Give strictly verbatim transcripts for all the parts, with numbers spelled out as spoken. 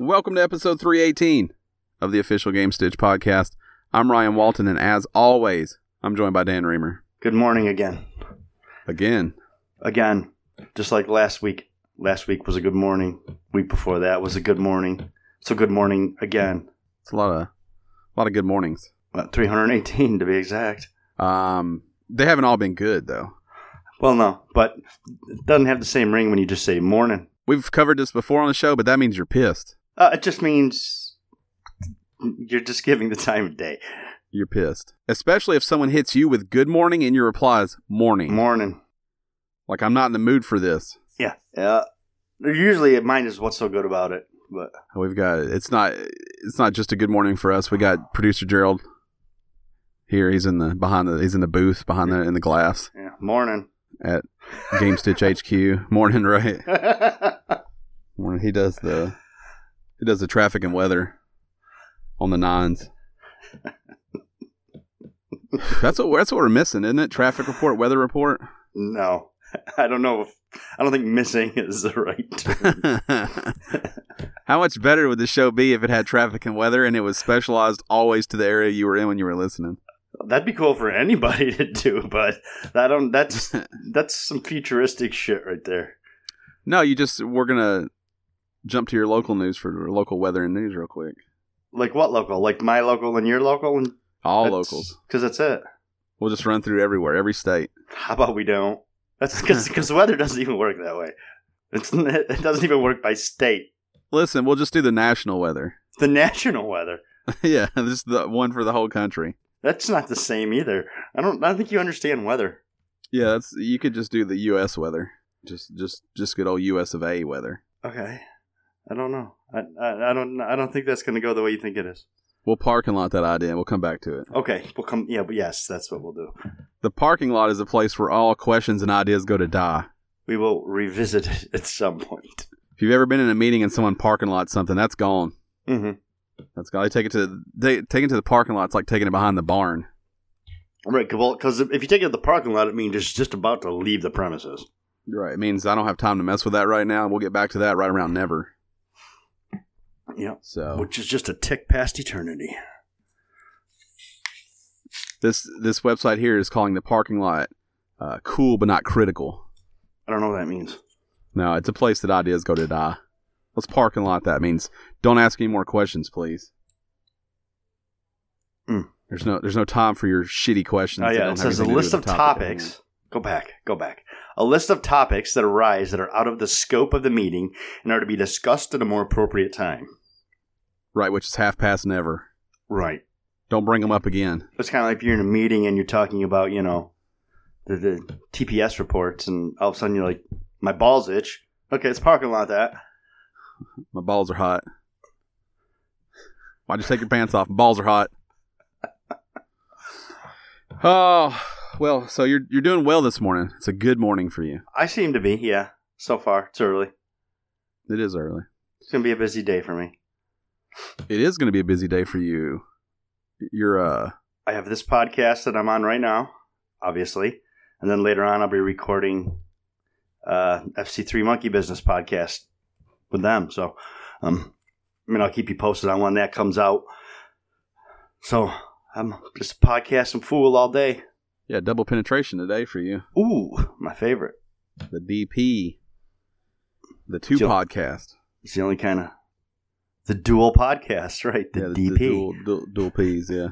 Welcome to episode three eighteen of the official Game Stitch podcast. I'm Ryan Walton, and as always, I'm joined by Dan Reamer. Good morning again. Again. Again. Just like last week. Last week was a good morning. Week before that was a good morning. So good morning again. It's a lot of, a lot of good mornings. About three hundred eighteen to be exact. Um, they haven't all been good, though. Well, no, but it doesn't have the same ring when you just say morning. We've covered this before on the show, but that means you're pissed. Uh, it just means you're just giving the time of day. You're pissed. Especially if someone hits you with good morning and your reply is morning. Morning. Like, I'm not in the mood for this. Yeah. Yeah. Usually mine is what's so good about it. But we've got, it's not, it's not just a good morning for us. We got producer Gerald here. He's in the, behind the, he's in the booth behind the, in the glass. Yeah. Morning. At Game Stitch H Q. Morning, right? Morning. He does the, he does the traffic and weather on the nines. That's what that's what we're missing, isn't it? Traffic report, weather report. No, I don't know. If, I don't think missing is the right term. How much better would the show be if it had traffic and weather and it was specialized always to the area you were in when you were listening? That'd be cool for anybody to do, but I don't. That's that's some futuristic shit right there. No, you just we're gonna jump to your local news for local weather and news real quick. Like what local? Like my local and your local? And all that's, locals. Because that's it. We'll just run through everywhere, every state. How about we don't? That's because the weather doesn't even work that way. It's It doesn't even work by state. Listen, we'll just do the national weather. The national weather? Yeah, this is the one for the whole country. That's not the same either. I don't I don't think you understand weather. Yeah, that's you could just do the U S weather. Just just just good old U S of A weather. Okay. I don't know. I I, I don't I don't think that's going to go the way you think it is. We'll parking lot that idea and we'll come back to it. Okay. We'll come yeah, but yes, that's what we'll do. The parking lot is a place where all questions and ideas go to die. We will revisit it at some point. If you've ever been in a meeting and someone parking lot something, that's gone. Mhm. That's gone. They take it to they take it to the parking lot. It's like taking it behind the barn. Right, well, because if you take it to the parking lot, it means it's just about to leave the premises. Right. It means I don't have time to mess with that right now. We'll get back to that right around never. Yeah. So, which is just a tick past eternity. This this website here is calling the parking lot uh, cool but not critical. I don't know what that means. No, it's a place that ideas go to die. What's parking lot? That means don't ask any more questions, please. Mm. There's no there's no time for your shitty questions. Oh yeah, it says a list of topics. Go back, go back. A list of topics that arise that are out of the scope of the meeting and are to be discussed at a more appropriate time. Right, which is half past never. Right. Don't bring them up again. It's kind of like if you're in a meeting and you're talking about, you know, the, the T P S reports, and all of a sudden you're like, my balls itch. Okay, it's parking lot that. My balls are hot. Why'd you take your pants off? My balls are hot. Oh, well, so you're you're doing well this morning. It's a good morning for you. I seem to be, yeah. So far, it's early. It is early. It's going to be a busy day for me. It is going to be a busy day for you. You're, uh... I have this podcast that I'm on right now, obviously. And then later on, I'll be recording uh, F C three Monkey Business podcast with them. So, um, I mean, I'll keep you posted on when that comes out. So, I'm just a podcasting fool all day. Yeah, double penetration today for you. Ooh, my favorite. The D P. The two It's podcast. It's the only kind of... The dual podcast, right? The yeah, the, D P. The dual, dual, dual P's, yeah.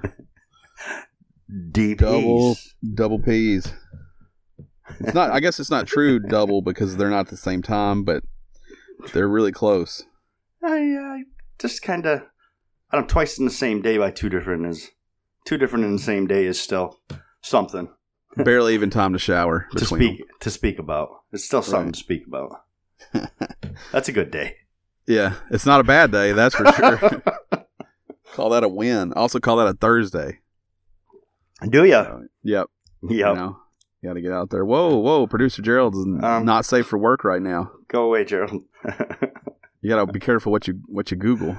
D Ps. Double, double P's. It's not. I guess it's not true double because they're not at the same time, but they're really close. I, I just kind of... I don't know, twice in the same day by two different is... Two different in the same day is still something. Barely even time to shower. to speak them. To speak about. It's still something right. to speak about. That's a good day. Yeah, it's not a bad day, that's for sure. Call that a win. Also call that a Thursday. Do ya? So, yep. Yep. You know, you got to get out there. Whoa, whoa, producer Gerald is um, not safe for work right now. Go away, Gerald. You got to be careful what you what you Google.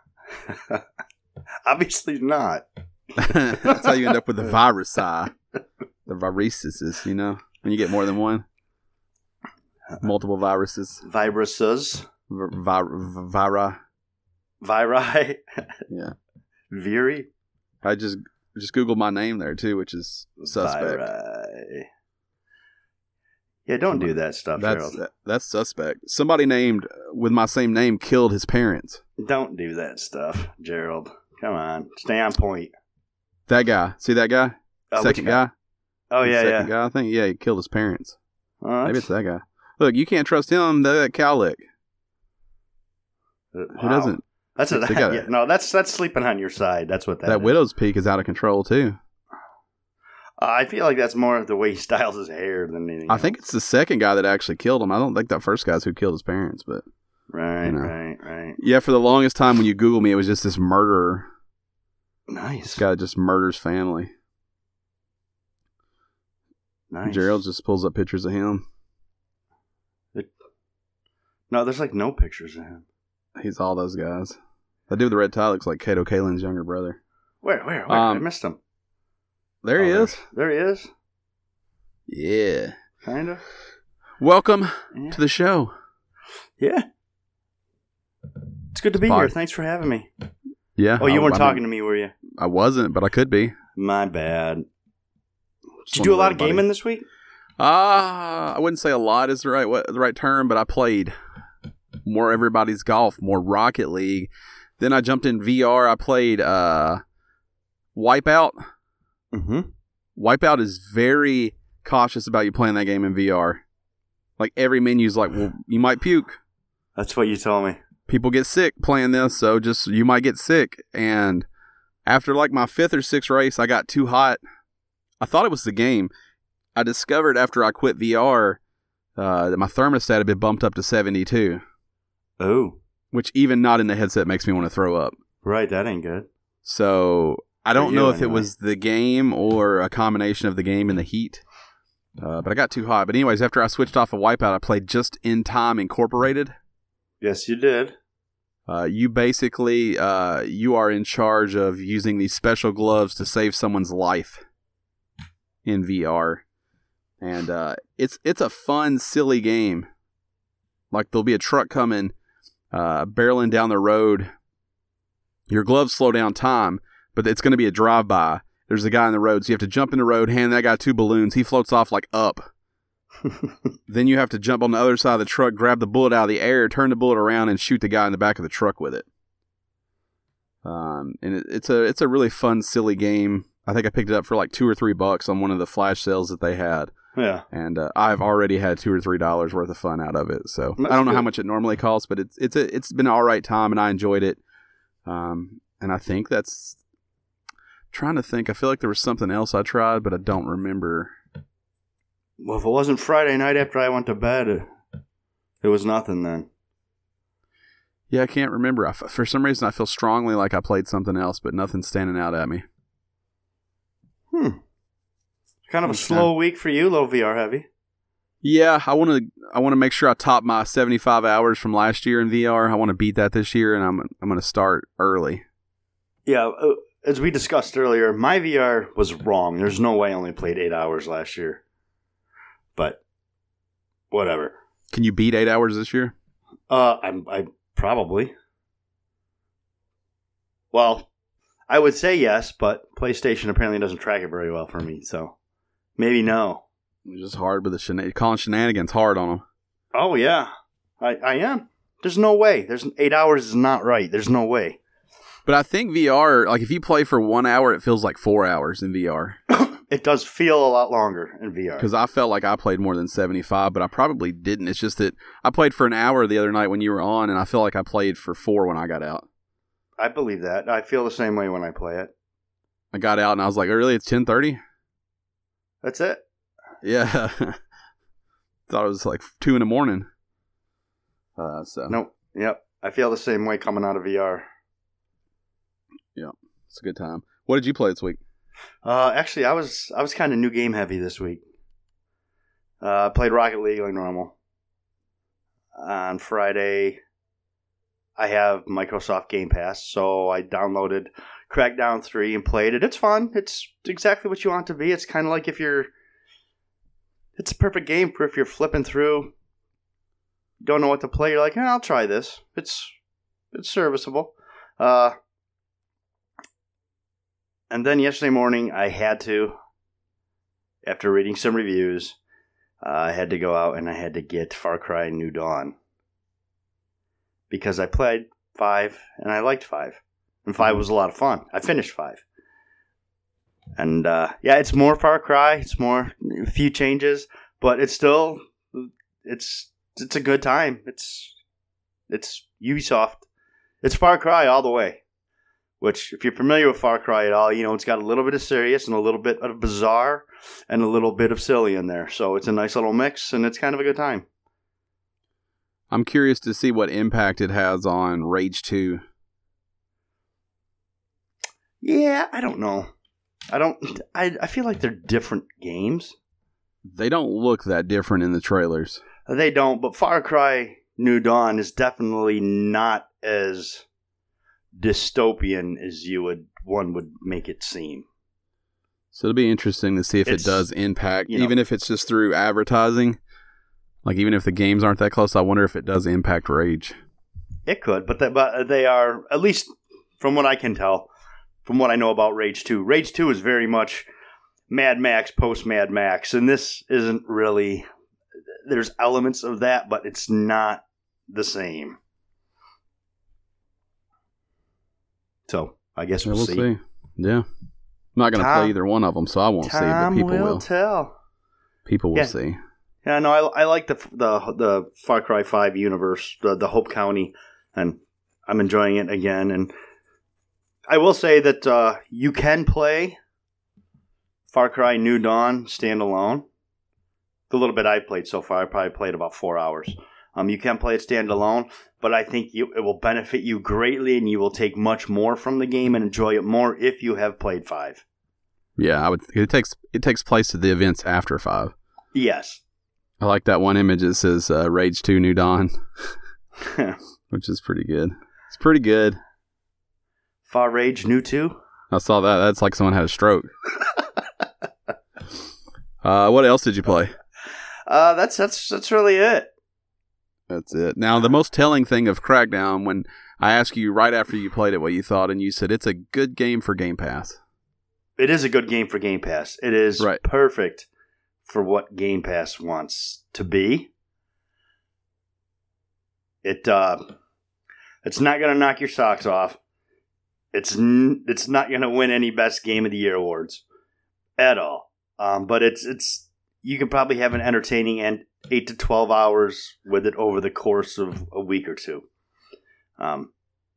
Obviously not. That's how you end up with the virus, the viruses, you know, when you get more than one. Multiple viruses. Viruses. V- vi- vira. Viri. Yeah. Viri. I just just Googled my name there too, which is suspect. Viri. Yeah, don't do that stuff, That's Gerald. that's suspect. Somebody named with my same name killed his parents. Don't do that stuff, Gerald. Come on. Stay on point. That guy. See that guy? Oh, Second which guy? guy? Oh, yeah, Second yeah. guy, I think. Yeah, he killed his parents. Oh, Maybe it's that guy. Look, you can't trust him. That cowlick. Wow. Who doesn't? That's a, They got yeah, it. no. That's that's sleeping on your side. That's what that. That is. widow's peak is out of control too. Uh, I feel like that's more of the way he styles his hair than anything. I think it's the second guy that actually killed him. I don't think that first guy's who killed his parents, but Right, you know. right, right. yeah, for the longest time when you Google me, it was just this murderer. Nice. This guy just murders family. Nice. Gerald just pulls up pictures of him. No, there's like no pictures of him. He's all those guys. That dude with the red tie looks like Kato Kalin's younger brother. Where, where, where? Um, I missed him. There he Oh, is. There, there he is. Yeah. Kind of. Welcome Yeah. to the show. Yeah. It's good to be Pod- here. Thanks for having me. Yeah. Oh, you I- weren't I talking mean, to me, were you? I wasn't, but I could be. My bad. Just Did you do a wanted lot of everybody- gaming this week? Ah, I wouldn't say a lot is the right wa- the right term, but I played more everybody's golf, more Rocket League. Then I jumped in V R. I played uh, Wipeout. Mm-hmm. Wipeout is very cautious about you playing that game in V R. Like every menu's like, well, you might puke. That's what you told me. People get sick playing this, so just you might get sick. And after like my fifth or sixth race, I got too hot. I thought it was the game. I discovered after I quit V R uh, that my thermostat had been bumped up to seventy-two, Oh, which even not in the headset makes me want to throw up. right. That ain't good. So I don't For know you, if it anyway. was the game or a combination of the game and the heat. Uh, but I got too hot. But anyways, after I switched off of Wipeout, I played Just In Time Incorporated. Yes, you did. Uh, you basically, uh, you are in charge of using these special gloves to save someone's life in V R. And uh, it's it's a fun, silly game. Like there'll be a truck coming, uh, barreling down the road. Your gloves slow down time, but it's going to be a drive-by. There's a guy in the road, so you have to jump in the road, hand that guy two balloons. He floats off like up. Then you have to jump on the other side of the truck, grab the bullet out of the air, turn the bullet around, and shoot the guy in the back of the truck with it. Um, and it, it's a it's a really fun, silly game. I think I picked it up for like two or three bucks on one of the flash sales that they had, Yeah. and uh, I've already had two or three dollars worth of fun out of it. So That's I don't know good. how much it normally costs, but it's it's a, it's been an all right time, and I enjoyed it. Um, and I think that's trying to think. I feel like there was something else I tried, but I don't remember. Well, if it wasn't Friday night after I went to bed, it, it was nothing then. Yeah, I can't remember. I f for some reason, I feel strongly like I played something else, but nothing's standing out at me. Hmm. Kind of a Okay. slow week for you, low V R heavy. Yeah, I want to. I want to make sure I top my seventy-five hours from last year in V R. I want to beat that this year, and I'm I'm going to start early. Yeah, uh, as we discussed earlier, my V R was wrong. There's no way I only played eight hours last year. But whatever. Can you beat eight hours this year? Uh, I'm I probably. Well, I would say yes, but PlayStation apparently doesn't track it very well for me, so maybe no. It's just hard with the shenan- calling shenanigans hard on them. Oh yeah, I I am. There's no way. There's eight hours is not right. There's no way. But I think V R, like if you play for one hour, it feels like four hours in V R. It does feel a lot longer in V R. Because I felt like I played more than seventy-five, but I probably didn't. It's just that I played for an hour the other night when you were on, and I feel like I played for four when I got out. I believe that. I feel the same way when I play it. I got out and I was like, really, it's ten thirty? That's it. Yeah. Thought it was like two in the morning. Uh, so Nope. Yep. I feel the same way coming out of V R. it's a good time. What did you play this week? Uh, actually, I was I was kind of new game heavy this week. Uh, I played Rocket League like normal. On Friday, I have Microsoft Game Pass, so I downloaded Crackdown three and played it. It's fun. It's exactly what you want it to be. It's kind of like if you're... It's a perfect game for if you're flipping through, don't know what to play, you're like, eh, I'll try this. It's it's serviceable. Uh, and then yesterday morning, I had to, after reading some reviews, uh, I had to go out and I had to get Far Cry New Dawn. Because I played five and I liked five. And five was a lot of fun. I finished five. And uh, yeah, it's more Far Cry. It's more, a few changes. But it's still, it's it's a good time. It's it's Ubisoft. It's Far Cry all the way. Which, if you're familiar with Far Cry at all, you know it's got a little bit of serious and a little bit of bizarre and a little bit of silly in there. So it's a nice little mix, and it's kind of a good time. I'm curious to see what impact it has on Rage two. Yeah, I don't know. I don't. I I feel like they're different games. They don't look that different in the trailers. They don't, but Far Cry New Dawn is definitely not as dystopian as you would one would make it seem. So it'll be interesting to see if It's, it does impact, you know, even if it's just through advertising. Like, even if the games aren't that close, I wonder if it does impact Rage. It could, but they, but they are, at least from what I can tell, from what I know about Rage two. Rage two is very much Mad Max, post-Mad Max, and this isn't really, there's elements of that, but it's not the same. So, I guess Yeah, we'll, we'll see. see. Yeah. I'm not going to Tom- play either one of them, so I won't see, but Time people will will. tell. People will Yeah. see. Yeah, no, I, I like the the the Far Cry five universe, the the Hope County, and I'm enjoying it again. And I will say that uh, you can play Far Cry New Dawn standalone. The little bit I played so far, I probably played about four hours. Um, you can play it standalone, but I think you, it will benefit you greatly, and you will take much more from the game and enjoy it more if you have played five. Yeah, I would. It takes it takes place at the events after five. Yes. I like that one image that says uh, Rage two New Dawn, which is pretty good. It's pretty good. Far Rage New two? I saw that. That's like someone had a stroke. uh, what else did you play? Uh, that's that's that's really it. That's it. Now, the most telling thing of Crackdown, when I asked you right after you played it what you thought, and you said it's a good game for Game Pass. It is a good game for Game Pass. It is Right. perfect for what Game Pass wants to be. It uh, it's not going to knock your socks off. It's n- it's not going to win any Best Game of the Year awards at all. Um, but it's it's you could probably have an entertaining and eight to twelve hours with it over the course of a week or two. Um,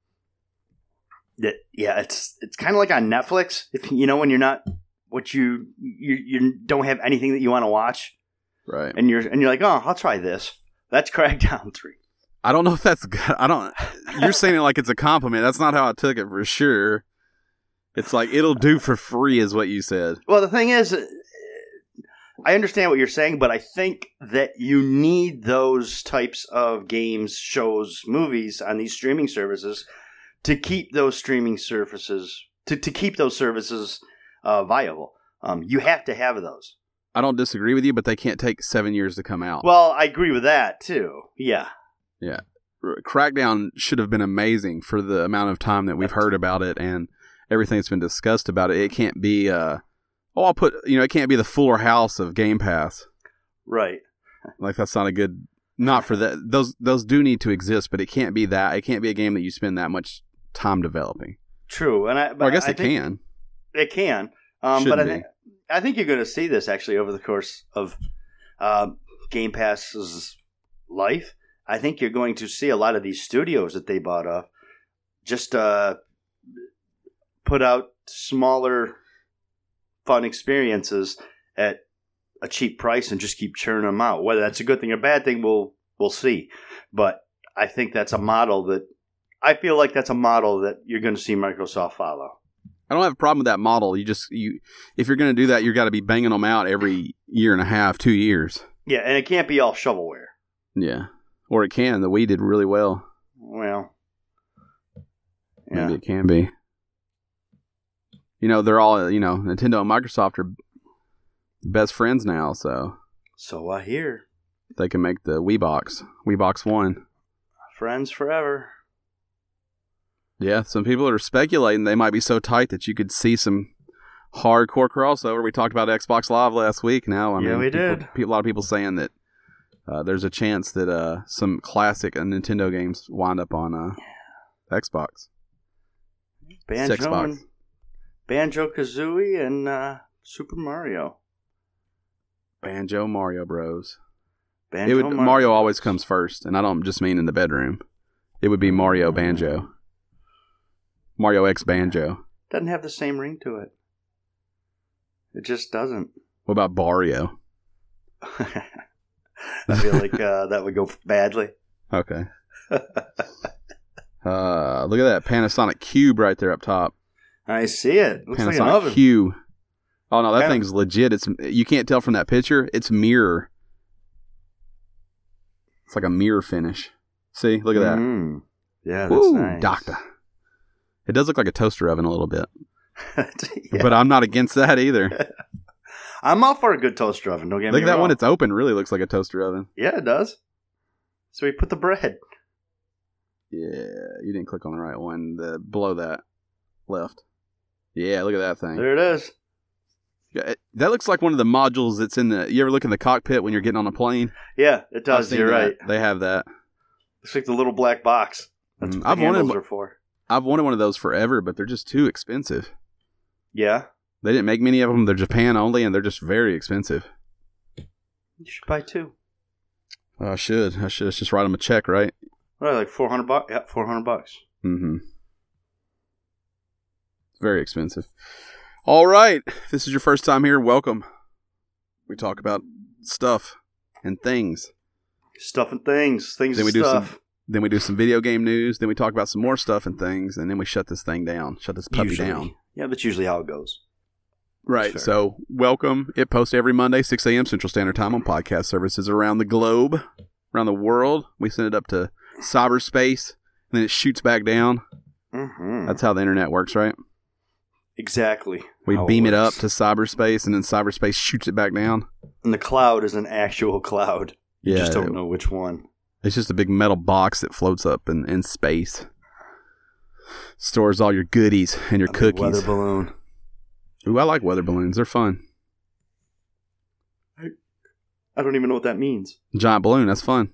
that yeah, it's it's kind of like on Netflix. If you know when you're not what you you you don't have anything that you want to watch, Right. and you're and you're like, oh, I'll try this. That's Crackdown three. I don't know if that's good. I don't. You're saying it like it's a compliment. That's not how I took it for sure. It's like it'll do for free, is what you said. Well, the thing is, I understand what you're saying, but I think that you need those types of games, shows, movies on these streaming services to keep those streaming services to, to keep those services uh, viable. Um, you have to have those. I don't disagree with you, but they can't take seven years to come out. Well, I agree with that too. Yeah. Yeah. Crackdown should have been amazing for the amount of time that we've heard about it and everything that's been discussed about it. It can't be, uh, oh, I'll put, you know, it can't be the Fuller House of Game Pass. Right. Like, that's not a good, not for that. Those, those do need to exist, but it can't be that. It can't be a game that you spend that much time developing. True. And I, but Well, I guess I it think can. It can. Um, but Shouldn't I think, I think you're going to see this actually over the course of uh, Game Pass's life. I think you're going to see a lot of these studios that they bought up just uh, put out smaller, fun experiences at a cheap price and just keep churning them out. Whether that's a good thing or bad thing, we'll we'll see. But I think that's a model that I feel like that's a model that you're going to see Microsoft follow. I don't have a problem with that model. You just, you, if you're going to do that, you've got to be banging them out every year and a half, two years. Yeah, and it can't be all shovelware. Yeah. Or it can. The Wii did really well. Well, yeah. Maybe it can be. You know, they're all, you know, Nintendo and Microsoft are best friends now, so So I hear. they can make the Wii Box, Wii Box one. Friends forever. Yeah, some people are speculating they might be so tight that you could see some hardcore crossover. We talked about Xbox Live last week. Now, I yeah, mean, we people, did. People, a lot of people saying that uh, there's a chance that uh, some classic uh, Nintendo games wind up on uh, Xbox. Banjo Xbox. and Banjo Kazooie and uh, Super Mario. Banjo Mario Bros. Banjo It would, Mario, Mario always comes first, and I don't just mean in the bedroom. It would be Mario Banjo. Mario X Banjo. Doesn't have the same ring to it. It just doesn't. What about Barrio? I feel like uh, that would go badly. Okay. uh, look at that Panasonic Cube right there up top. I see it. Looks Panasonic like an oven. Q. Oh no, that Yeah. thing's legit. It's you can't tell from that picture. It's mirror. It's like a mirror finish. See, look at that. Mm. Yeah, that's Ooh, nice. doctor. It does look like a toaster oven a little bit, Yeah. but I'm not against that either. I'm all for a good toaster oven. Don't get Look me at that wrong. one. It's open. Really looks like a toaster oven. Yeah, it does. So we put the bread. Yeah, you didn't click on the right one. The below that, left. Yeah, look at that thing. There it is. Yeah, it- that looks like one of the modules that's in the. You ever look in the cockpit when you're getting on a plane? Yeah, it I've does. seen You're that. right. They have that. Looks like the little black box. That's Mm, what the I've wanted- handles are for. I've wanted one of those forever, but they're just too expensive. Yeah. They didn't make many of them. They're Japan only, and they're just very expensive. You should buy two. Oh, I should. I should just write them a check, right? What, like four hundred bucks? Yeah, four hundred bucks. Mm-hmm. Very expensive. All right. If this is your first time here, welcome. We talk about stuff and things. Stuff and things. Things Then and we do stuff. some. Then we do some video game news. Then we talk about some more stuff and things, and then we shut this thing down. Shut this puppy Usually. down. Yeah, that's usually how it goes. Right. Fair. So, welcome. It posts every Monday, six a.m. Central Standard Time on podcast services around the globe, around the world. We send it up to cyberspace, and then it shoots back down. Mm-hmm. That's how the internet works, right? Exactly. We how beam it, up works. to cyberspace, and then cyberspace shoots it back down. And the cloud is an actual cloud. You Yeah, just don't know which one. It's just a big metal box that floats up in, in space. Stores all your goodies and your A big cookies. weather balloon. Ooh, I like weather balloons. They're fun. I don't even know what that means. Giant balloon, that's fun.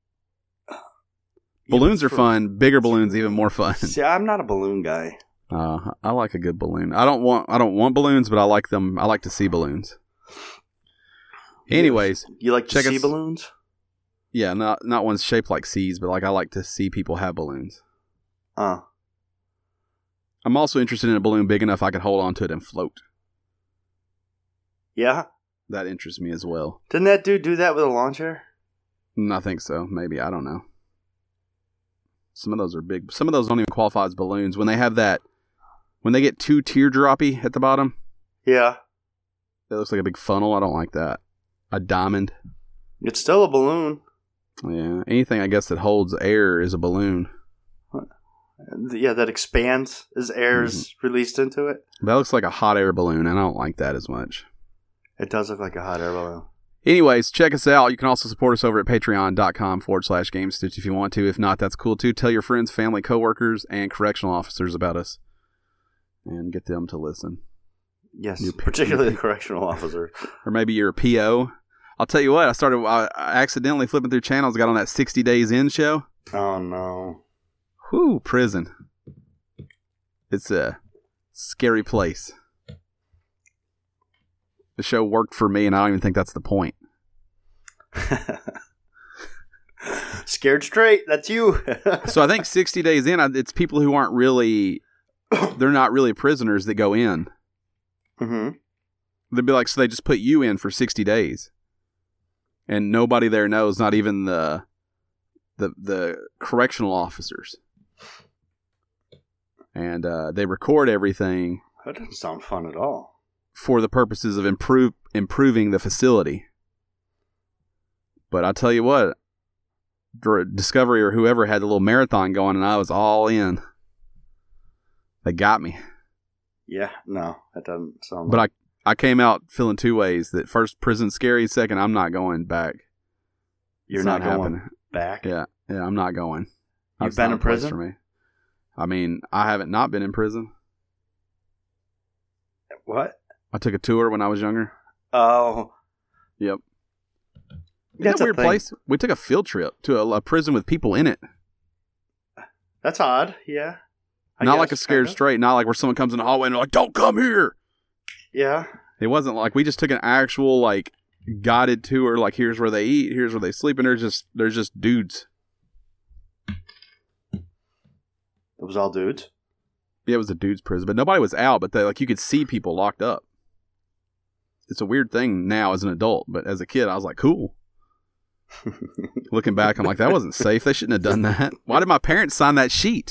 Balloons are fun. Bigger balloons even more fun. See, I'm not a balloon guy. Uh, I like a good balloon. I don't want I don't want balloons, but I like them. I like to see balloons. Anyways, You like to check see us- balloons? yeah, not not ones shaped like C's, but like I like to see people have balloons. Uh. I'm also interested in a balloon big enough I could hold on to it and float. Yeah? That interests me as well. Didn't that dude do that with a lawn chair? Mm, I think so. Maybe. I don't know. Some of those are big. Some of those don't even qualify as balloons. When they have that, when they get too teardroppy at the bottom, Yeah. it looks like a big funnel. I don't like that. A diamond. It's still a balloon. Yeah. Anything, I guess, that holds air is a balloon. Yeah, that expands as air is Mm-hmm. released into it. That looks like a hot air balloon, and I don't like that as much. It does look like a hot air balloon. Anyways, check us out. You can also support us over at patreon.com forward slash GameStitch if you want to. If not, that's cool too. Tell your friends, family, coworkers, and correctional officers about us. And get them to listen. Yes, You- particularly the correctional officer. Or maybe you're a P O. I'll tell you what, I started I I accidentally flipping through channels, got on that sixty Days In show. Oh, no. Whew, prison. It's a scary place. The show worked for me, and I don't even think that's the point. Scared straight. That's you. So I think sixty Days In, I- it's people who aren't really, they're not really prisoners that go in. hmm They'd be like, so they just put you in for sixty days. And nobody there knows, not even the the the correctional officers. And uh, they record everything That doesn't sound fun at all. for the purposes of improve improving the facility. But I tell you what, Dr- Discovery or whoever had the little marathon going, and I was all in. They got me. Yeah, no, that doesn't sound But I I came out feeling two ways. That first, prison scary. Second, I'm not going back. You're It's not, going happening. back? Yeah, yeah, I'm not going. You've That's been not in a place prison? for me. I mean, I haven't not been in prison. What? I took a tour when I was younger. Oh. Yep. That's a a weird thing. place. We took a field trip to a, a prison with people in it. That's odd. Yeah. I not guess, like a scared kinda. straight. Not like where someone comes in the hallway and they're like, "Don't come here." Yeah. It wasn't like we just took an actual like guided tour. Like, here's where they eat, here's where they sleep, and there's just there's just dudes. It was all dudes. Yeah, it was a dude's prison, but nobody was out. But they like you could see people locked up. It's a weird thing now as an adult, but as a kid, I was like, cool. Looking back, I'm like, that wasn't safe. They shouldn't have done that. Why did my parents sign that sheet?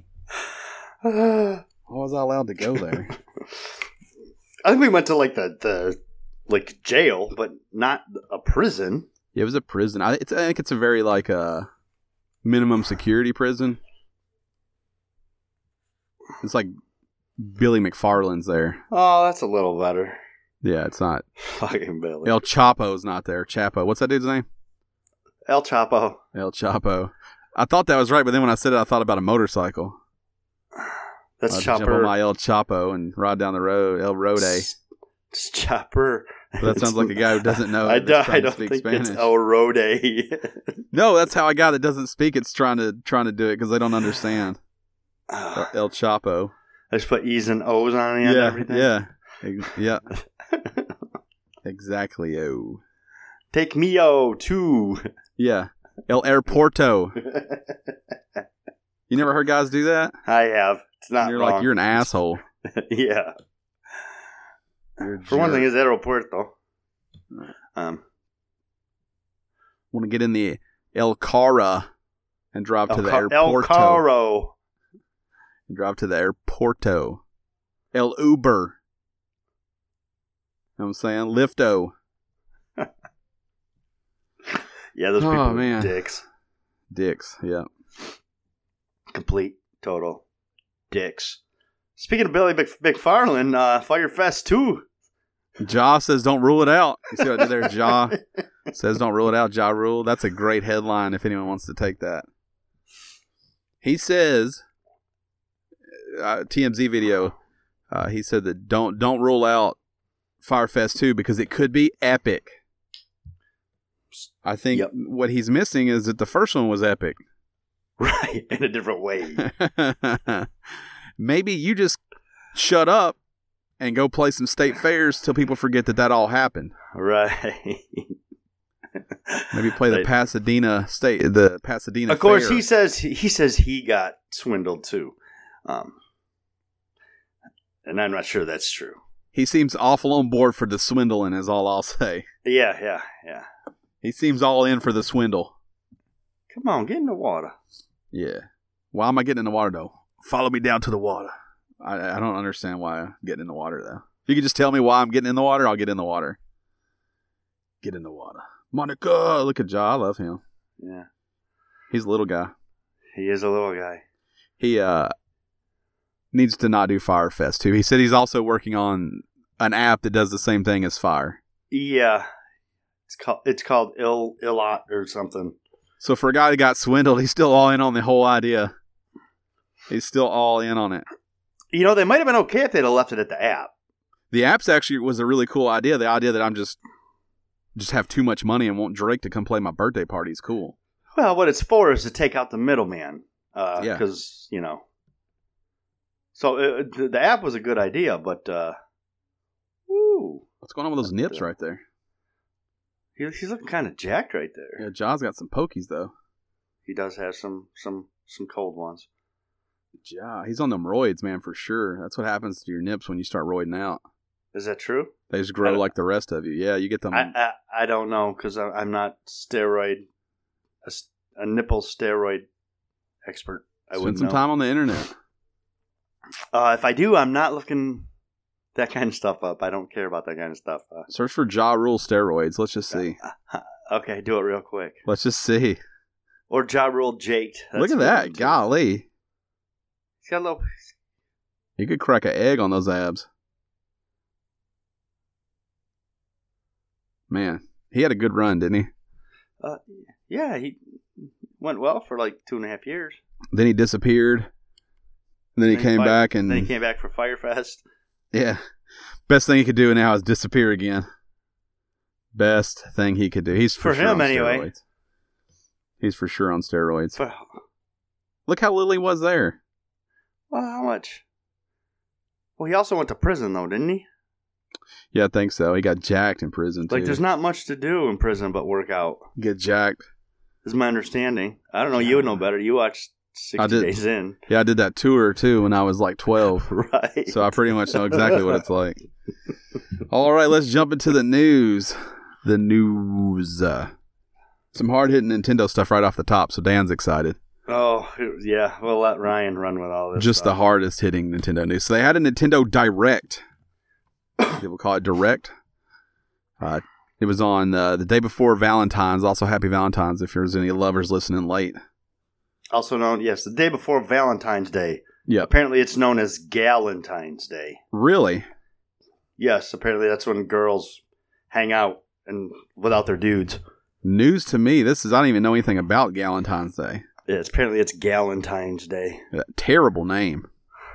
Why was I allowed to go there? I think we went to like the, the like jail, but not a prison. Yeah, it was a prison. I, it's, I think it's a very like a minimum security prison. It's like Billy McFarland's there. Oh, that's a little better. Yeah, it's not. Fucking Billy. El Chapo's not there. Chapo. What's that dude's name? El Chapo. El Chapo. I thought that was right, but then when I said it, I thought about a motorcycle. That's I'd Chopper. jump on my El Chapo and ride down the road, El Rode. It's, it's Chopper. But that sounds like a guy who doesn't know. I, that's do, trying I to don't speak think Spanish. it's El Rode. No, that's how a guy that doesn't speak it's trying to trying to do it because they don't understand. El, El Chapo. I just put E's and O's on the end Yeah, and everything. yeah, Ex- yeah. Exactly. Oh, Take me oh too. yeah. El Airporto. You never heard guys do that? I have. It's not You're wrong. like you're an asshole. Yeah. You're a For one jerk. thing, it's aeropuerto. Um, Want to get in the El Cara and drive to El, the Ca- El Airporto. Caro. And drive to the Airporto. El Uber. You know what I'm saying? Lifto. Yeah, those Oh, people man. are dicks. Dicks. Yeah. Complete, total dicks. Speaking of Billy Mc- McFarland, uh, Firefest two. Ja says don't rule it out. You see what I did there? Ja says don't rule it out. Ja rule. That's a great headline if anyone wants to take that. He says, uh, T M Z video, uh, he said that don't don't rule out Firefest two because it could be epic. I think Yep. what he's missing is that the first one was epic. Right, in a different way. Maybe you just shut up and go play some state fairs till people forget that that all happened. Right. Maybe play the Right. Pasadena state, the Pasadena. Of course, Fair. he says he says he got swindled too, um, and I'm not sure that's true. He seems awful on board for the swindling, is all I'll say. Yeah, yeah, yeah. He seems all in for the swindle. Come on, get in the water. Yeah. Why am I getting in the water though? Follow me down to the water. I I don't understand why I'm getting in the water though. If you could just tell me why I'm getting in the water, I'll get in the water. Get in the water. Monica, look at Ja. I love him. Yeah, He's a little guy. he is a little guy. He uh needs to not do Firefest too. He said he's also working on an app that does the same thing as Fire. Yeah, it's called it's called Il Ilot or something. So for a guy that got swindled, he's still all in on the whole idea. He's still all in on it. You know, they might have been okay if they'd have left it at the app. The apps actually was a really cool idea. The idea that I'm just just have too much money and want Drake to come play my birthday party is cool. Well, what it's for is to take out the middleman. Uh, Yeah. Because, you know. So uh, the, the app was a good idea, but. Uh, woo. What's going on with those nips right there? He, he's looking kind of jacked right there. Yeah, Ja's got some pokies though. He does have some some some cold ones. Ja, he's on them roids, man, for sure. That's what happens to your nips when you start roiding out. Is that true? They just I grow don't- like the rest of you. Yeah, you get them. I, I I don't know because I'm not steroid a, s- a nipple steroid expert. I spend wouldn't some know. time on the internet. Uh, if I do, I'm not looking that kind of stuff up. I don't care about that kind of stuff. Uh, Search for Ja Rule steroids. Let's just see. okay, do it real quick. Let's just see. Or Ja Rule Jake. Look at that. Golly. He's got a little. You could crack an egg on those abs. Man, he had a good run, didn't he? Uh, yeah, he went well for like two and a half years. Then he disappeared. And then he came fired, back and then he came back for Firefest. Yeah. Best thing he could do now is disappear again. Best thing he could do. He's for, For sure him, on anyway. steroids. He's for sure on steroids. But, Look how little he was there. well, how much? Well, he also went to prison, though, didn't he? Yeah, I think so. He got jacked in prison, too. Like, there's not much to do in prison but work out. Get jacked. Is my understanding. I don't know. You would know better. You watched I sixty did. Days In. Yeah, I did that tour, too, when I was like twelve. Right. So I pretty much know exactly what it's like. All right, let's jump into the news. The news. Uh, some hard-hitting Nintendo stuff right off the top, so Dan's excited. Oh, yeah. We'll let Ryan run with all this Just stuff. the hardest-hitting Nintendo news. So they had a Nintendo Direct. People call it Direct. Uh, it was on uh, the day before Valentine's. Also, happy Valentine's if there's any lovers listening late. Also known, yes, the day before Valentine's Day. Yep. Apparently it's known as Galentine's Day. Really? Yes, apparently that's when girls hang out and without their dudes. News to me. This is I don't even know anything about Galentine's Day. Yes, apparently it's Galentine's Day. Uh, terrible name.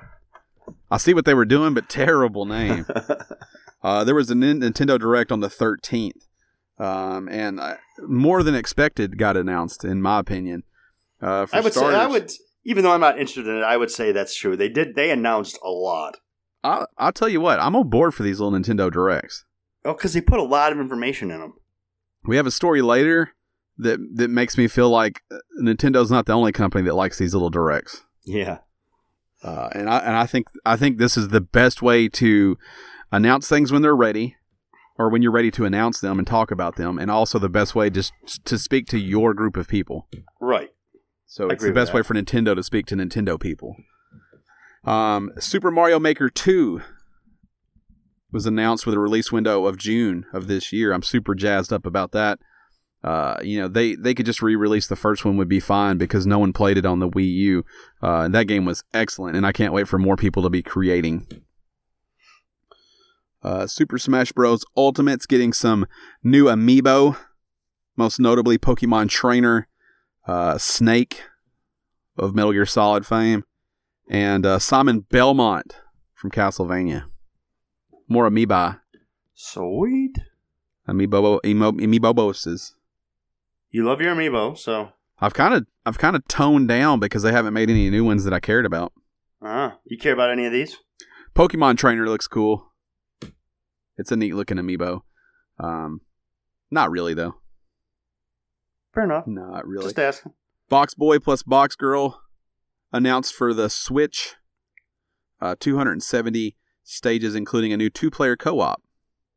I see what they were doing, but terrible name. uh, there was a N- Nintendo Direct on the thirteenth, um, and uh, more than expected got announced, in my opinion. Uh, for I would starters, say I would, even though I'm not interested in it, I would say that's true. They did. They announced a lot. I, I'll tell you what. I'm on board for these little Nintendo Directs. Oh, because they put a lot of information in them. We have a story later that that makes me feel like Nintendo's not the only company that likes these little Directs. Yeah. Uh, and I and I think I think this is the best way to announce things when they're ready, or when you're ready to announce them and talk about them, and also the best way just to speak to your group of people. Right. So I it's the agree with best that. way for Nintendo to speak to Nintendo people. Um, Super Mario Maker two was announced with a release window of June of this year. I'm super jazzed up about that. Uh, you know, they, they could just re-release the first one would be fine because no one played it on the Wii U. Uh, and that game was excellent, and I can't wait for more people to be creating. Uh, Super Smash Bros. Ultimate's getting some new amiibo, most notably Pokemon Trainer, uh, Snake of Metal Gear Solid fame, and uh, Simon Belmont from Castlevania. More amiibo. Sweet. Amiibo, emo, amiiboboses. You love your amiibo, so. I've kind of I've kind of toned down because they haven't made any new ones that I cared about. Ah, you care about any of these? Pokemon Trainer looks cool. It's a neat looking amiibo. Um, not really though. Fair enough. Not really. Just asking. Box Boy plus Box Girl announced for the Switch. Uh, two hundred seventy stages, including a new two-player co-op.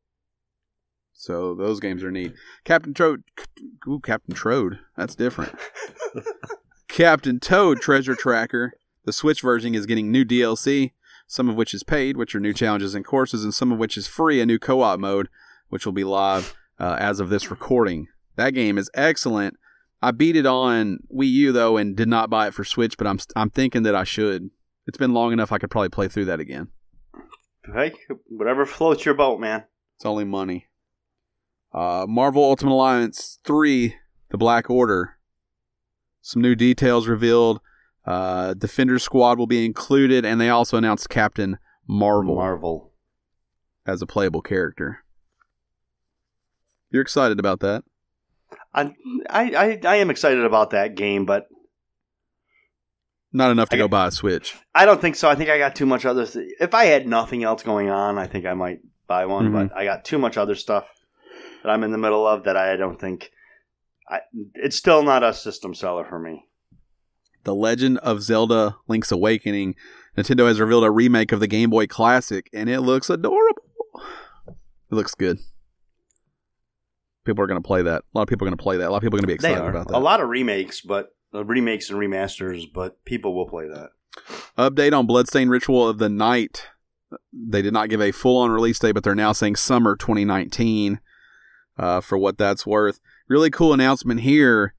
So those games are neat. Captain Toad, ooh, Captain Trode, that's different. Captain Toad Treasure Tracker. The Switch version is getting new D L C, some of which is paid, which are new challenges and courses, and some of which is free, a new co-op mode, which will be live uh, as of this recording. That game is excellent. I beat it on Wii U though, and did not buy it for Switch, but I'm I'm thinking that I should. It's been long enough I could probably play through that again. Hey, whatever floats your boat, man. It's only money. Uh, Marvel Ultimate Alliance three, The Black Order. Some new details revealed. Uh, Defender Squad will be included, and they also announced Captain Marvel, Marvel. as a playable character. You're excited about that? I, I, I, I am excited about that game, but Not enough to I go got- buy a Switch. I don't think so. I think I got too much other. Th- if I had nothing else going on, I think I might buy one. Mhm. But I got too much other stuff that I'm in the middle of that I don't think. I, it's still not a system seller for me. The Legend of Zelda Link's Awakening. Nintendo has revealed a remake of the Game Boy Classic, and it looks adorable. It looks good. People are going to play that. A lot of people are going to play that. A lot of people are going to be They excited are about that. a lot of remakes, but uh, remakes and remasters, but people will play that. Update on Bloodstained Ritual of the Night. They did not give a full-on release date, but they're now saying summer twenty nineteen uh, for what that's worth. Really cool announcement here.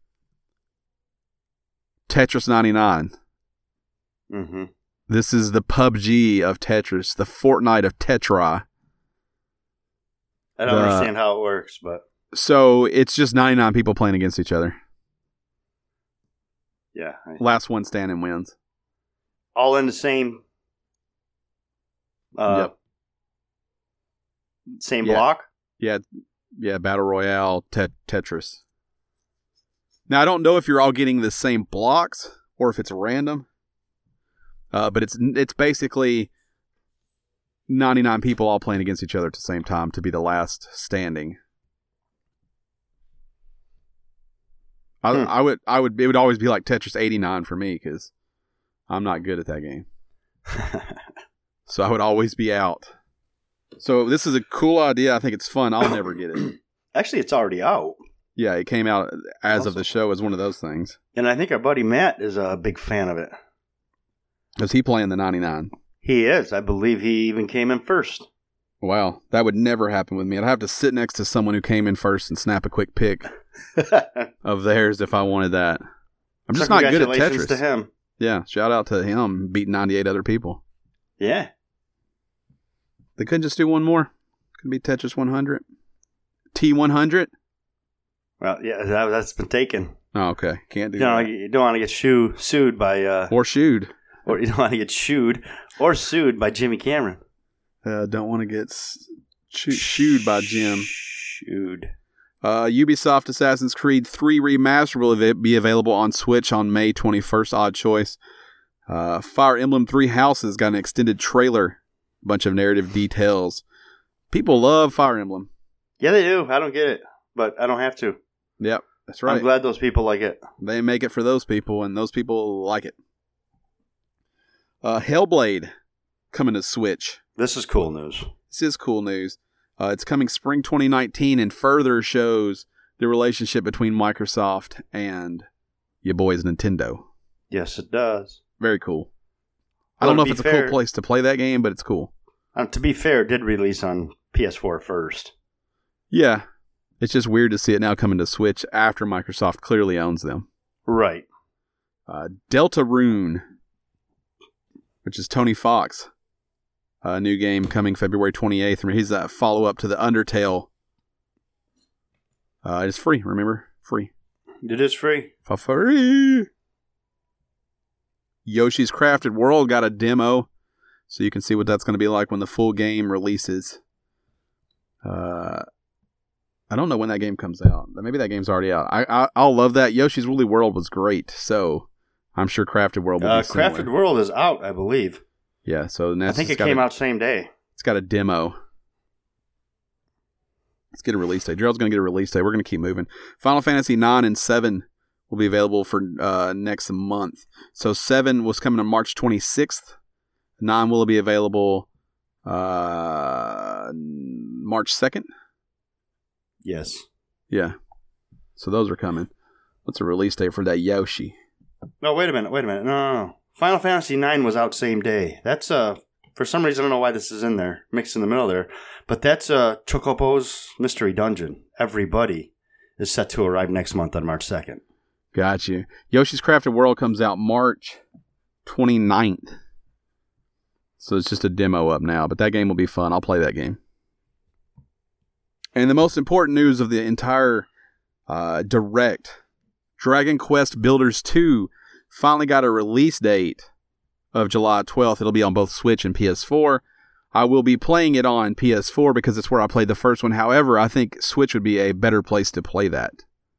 Tetris ninety-nine. Mm-hmm. This is the P U B G of Tetris, the Fortnite of Tetra. I don't The- understand how it works, but So it's just ninety-nine people playing against each other. yeah. I- Last one standing wins. all in the same uh, Yep. same Yeah. block? Yeah, yeah, Battle Royale, tet- Tetris. Now, I don't know if you're all getting the same blocks or if it's random, uh, but it's it's basically ninety-nine people all playing against each other at the same time to be the last standing. I, Hmm. I would, I would, it would always be like Tetris eighty-nine for me because I'm not good at that game. So I would always be out. So this is a cool idea. I think it's fun. I'll never get it. Actually, it's already out. Yeah, it came out as Awesome. of the show as one of those things. And I think our buddy Matt is a big fan of it. Was he playing the ninety-nine? He is. I believe he even came in first. Wow, that would never happen with me. I'd have to sit next to someone who came in first and snap a quick pic of theirs if I wanted that. I'm just So not good at congratulations Tetris. to him. Yeah, shout out to him beating ninety-eight other people. Yeah. They couldn't just do one more. Could be Tetris one hundred. T one hundred? Well, yeah, that, that's been taken. Oh, okay. Can't do You know, that. you don't want to get shoo, sued by, uh, Or shooed. or you don't want to get shooed or sued by Jimmy Cameron. Uh, don't want to get s- shoo- shooed by Jim. Shooed. Uh, Ubisoft Assassin's Creed three Remastered will av- be available on Switch on May twenty-first. Odd choice. Uh, Fire Emblem Three Houses got an extended trailer. A bunch of narrative details. People love Fire Emblem. Yeah, they do. I don't get it, but I don't have to. Yep, that's right. I'm glad those people like it. They make it for those people, and those people like it. Uh, Hellblade coming to Switch. This is cool news. This is cool news. Uh, it's coming spring twenty nineteen and further shows the relationship between Microsoft and your boys Nintendo. Yes, it does. Very cool. I Well, don't know to if be it's a fair- cool place to play that game, but it's cool. Um, to be fair, it did release on P S four first. Yeah. It's just weird to see it now coming to Switch after Microsoft clearly owns them. Right. Uh, Deltarune, which is Tony Fox. A new game coming February twenty-eighth. He's a follow-up to the Undertale. Uh, it's free, remember? Free. It is free. For free. Yoshi's Crafted World got a demo, so you can see what that's going to be like when the full game releases. Uh, I don't know when that game comes out. Maybe that game's already out. I, I I'll love that. Yoshi's Woolly World was great, so I'm sure Crafted World will Uh, be similar. Crafted World is out, I believe. Yeah, so I that's think it got came a, out same day. It's got a demo. Let's get a release date. Gerald's going to get a release date. We're going to keep moving. Final Fantasy nine and seven will be available for uh, next month. So seven was coming on March twenty-sixth. nine will be available uh, March second. Yes. Yeah. So those are coming. What's the release date for that Yoshi? No, wait a minute. Wait a minute. No, no, no. Final Fantasy nine was out same day. That's, uh, for some reason, I don't know why this is in there, mixed in the middle there, but that's uh, Chocobo's Mystery Dungeon. Everybody is set to arrive next month on March second. Got you. Yoshi's Crafted World comes out March twenty-ninth. So it's just a demo up now, but that game will be fun. I'll play that game. And the most important news of the entire uh, direct, Dragon Quest Builders two finally got a release date of July twelfth. It'll be on both Switch and P S four. I will be playing it on P S four because it's where I played the first one. However, I think Switch would be a better place to play that.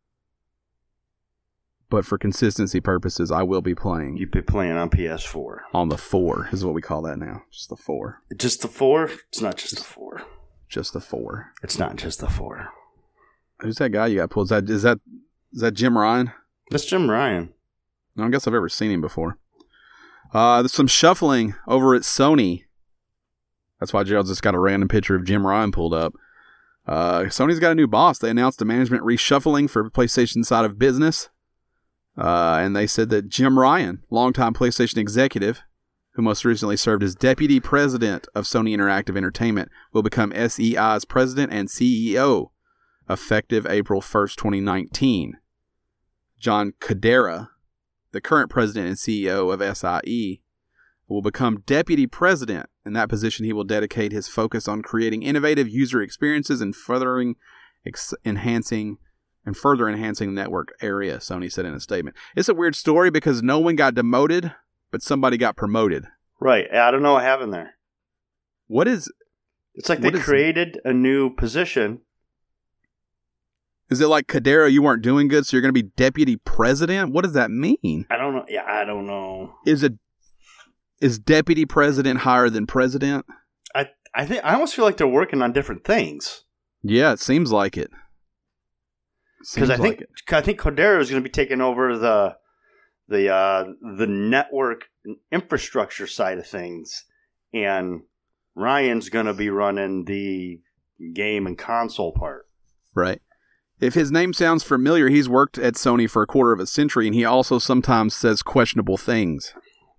But for consistency purposes, I will be playing You'd be playing on P S four. on the four, is what we call that now. Just the four. Just the four? It's not just the four. Just the four. It's not just the four. Who's that guy you got pulled? Is that, is that, is that Jim Ryan? That's Jim Ryan. I don't guess I've ever seen him before. Uh, there's some shuffling over at Sony. That's why Gerald just got a random picture of Jim Ryan pulled up. Uh, Sony's got a new boss. They announced a management reshuffling for PlayStation side of business. Uh, and they said that Jim Ryan, longtime PlayStation executive, who most recently served as deputy president of Sony Interactive Entertainment, will become S E I's president and C E O, effective April first, twenty nineteen. John Cadera, the current president and C E O of S I E, will become deputy president. In that position, he will dedicate his focus on creating innovative user experiences and furthering, ex- enhancing, and further enhancing the network area, Sony said in a statement. It's a weird story because no one got demoted but somebody got promoted. Right. I don't know what happened there. What is... It's like they created a new position. Is it like, Cadero, you weren't doing good, so you're going to be deputy president? What does that mean? I don't know. Yeah, I don't know. Is it is deputy president higher than president? I I think I almost feel like they're working on different things. Yeah, it seems like it. Because I think like I think Cordero is going to be taking over the the uh, the network infrastructure side of things, and Ryan's going to be running the game and console part. Right. If his name sounds familiar, he's worked at Sony for a quarter of a century, and he also sometimes says questionable things.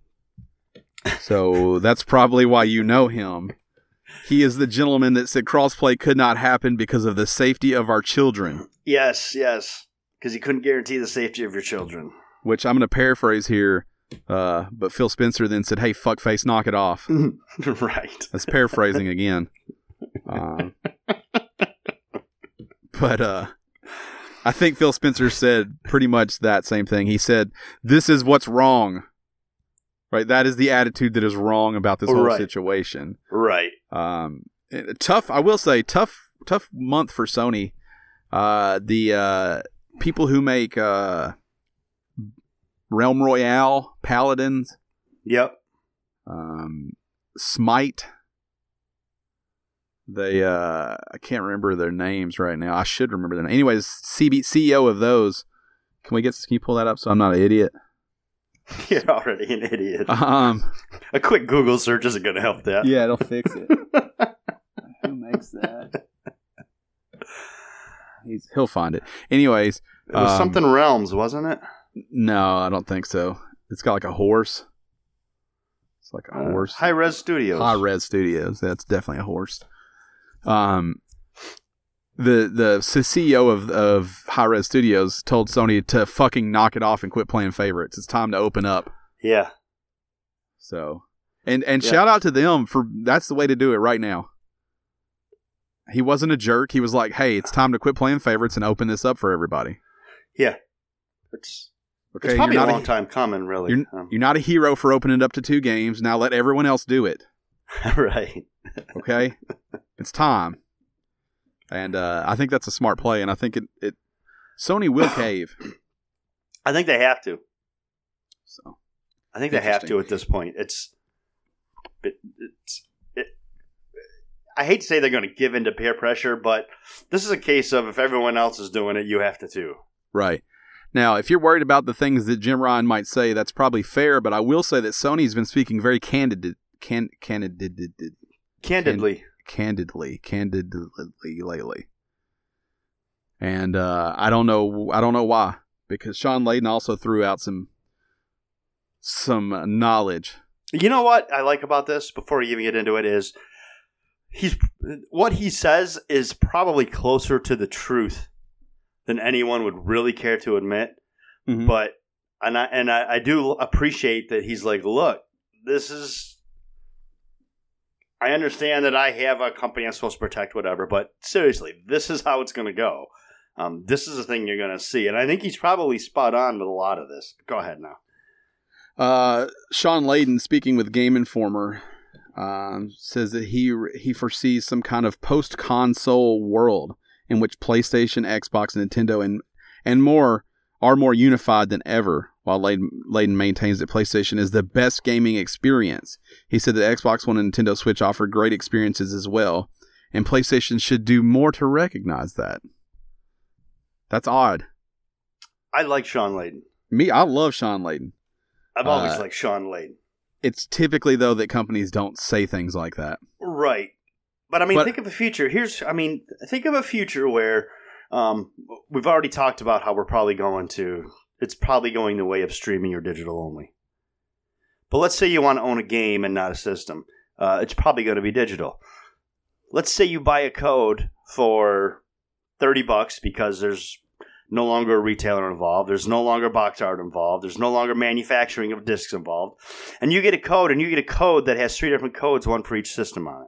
So that's probably why you know him. He is the gentleman that said crossplay could not happen because of the safety of our children. Yes, yes. Because he couldn't guarantee the safety of your children. Which I'm going to paraphrase here, uh, but Phil Spencer then said, hey, fuckface, knock it off. Right. That's paraphrasing again. Um, but uh, I think Phil Spencer said pretty much that same thing. He said, this is what's wrong. Right, that is the attitude that is wrong about this whole right. situation. Right. Um, tough. I will say, tough, tough month for Sony. Uh, the uh, people who make uh, Realm Royale, Paladins. Yep. Um, Smite. They. Uh, I can't remember their names right now. I should remember their names. Anyways, C B, C E O of those. Can we get? Can you pull that up so I'm not an idiot? You're already an idiot. Um, a quick Google search isn't going to help that. Yeah, it'll fix it. Who makes that? He's, he'll find it. Anyways. It was um, something Realms, wasn't it? No, I don't think so. It's got like a horse. It's like a uh, horse. Hi-Res Studios. Hi-Res Studios. That's definitely a horse. Um, the the C E O of of Hi-Res Studios told Sony to fucking knock it off and quit playing favorites. It's time to open up. Yeah. So, and and yeah. shout out to them for that's the way to do it right now. He wasn't a jerk. He was like, "Hey, it's time to quit playing favorites and open this up for everybody." Yeah. It's okay, it's probably a long a, time coming, really. You're, um, you're not a hero for opening it up to two games. Now let everyone else do it. Right. Okay? It's time. And uh, I think that's a smart play, and I think it, it Sony will cave. I think they have to. So, I think they have to at this point. It's, it, it's it, I hate to say they're going to give into peer pressure, but this is a case of if everyone else is doing it, you have to too. Right. Now, if you're worried about the things that Jim Ryan might say, that's probably fair, but I will say that Sony's been speaking very candid, can, candid, candidly. Can, candidly, candidly lately. And uh, I don't know I don't know why, because Sean Layden also threw out some some knowledge. You know what I like about this, before we even get into it, is he's what he says is probably closer to the truth than anyone would really care to admit. Mm-hmm. But and I and I, I do appreciate that he's like, look, this is I understand that I have a company I'm supposed to protect, whatever, but seriously, this is how it's going to go. Um, this is the thing you're going to see. And I think he's probably spot on with a lot of this. Go ahead now. Uh, Sean Layden, speaking with Game Informer, um, says that he he foresees some kind of post-console world in which PlayStation, Xbox, Nintendo, and and more are more unified than ever, while Layden, Layden maintains that PlayStation is the best gaming experience. He said that Xbox One and Nintendo Switch offer great experiences as well, and PlayStation should do more to recognize that. That's odd. I like Sean Layden. Me, I love Sean Layden. I've always uh, liked Sean Layden. It's typically, though, that companies don't say things like that. Right. But, I mean, but, think of a future. Here's, I mean, think of a future where um, we've already talked about how we're probably going to, it's probably going the way of streaming or digital only. But let's say you want to own a game and not a system. Uh, it's probably going to be digital. Let's say you buy a code for thirty bucks because there's no longer a retailer involved. There's no longer box art involved. There's no longer manufacturing of discs involved. And you get a code, and you get a code that has three different codes, one for each system on it.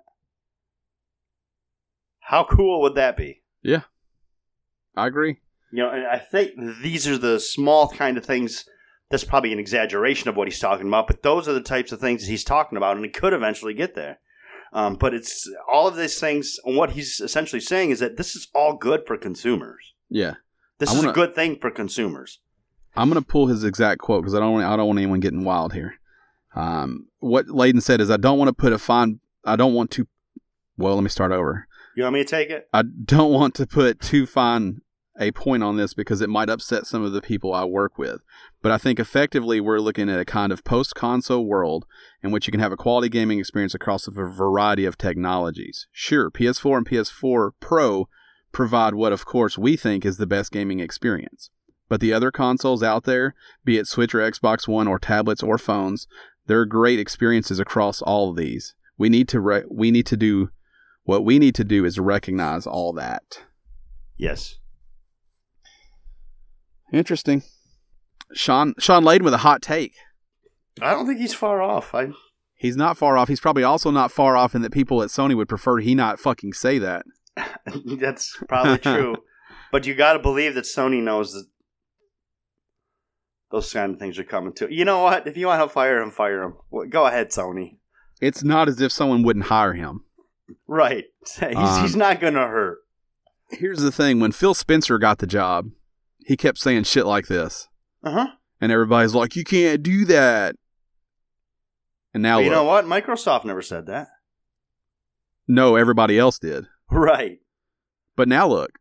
How cool would that be? Yeah, I agree. You know, and I think these are the small kind of things that's probably an exaggeration of what he's talking about, but those are the types of things that he's talking about, and it could eventually get there. Um, but it's all of these things, and what he's essentially saying is that this is all good for consumers. Yeah. This I is wanna, a good thing for consumers. I'm going to pull his exact quote because I don't want I don't want anyone getting wild here. Um, what Layden said is, I don't want to put a fine, I don't want to, well, let me start over. You want me to take it? I don't want to put too fine a point on this because it might upset some of the people I work with. But I think effectively we're looking at a kind of post-console world in which you can have a quality gaming experience across a variety of technologies. Sure, P S four and P S four Pro provide what, of course, we think is the best gaming experience. But the other consoles out there, be it Switch or Xbox One or tablets or phones, there are great experiences across all of these. We need to re- we need to do what we need to do is recognize all that. Yes. Interesting. Sean Sean Layden with a hot take. I don't think he's far off. I. He's not far off. He's probably also not far off in that people at Sony would prefer he not fucking say that. That's probably true. But you got to believe that Sony knows that those kind of things are coming too. You know what? If you want to fire him, fire him. Well, go ahead, Sony. It's not as if someone wouldn't hire him. Right. He's, um, he's not going to hurt. Here's the thing. When Phil Spencer got the job, he kept saying shit like this. Uh-huh. And everybody's like, you can't do that. And now well, you look. know what? Microsoft never said that. No, everybody else did. Right. But now look.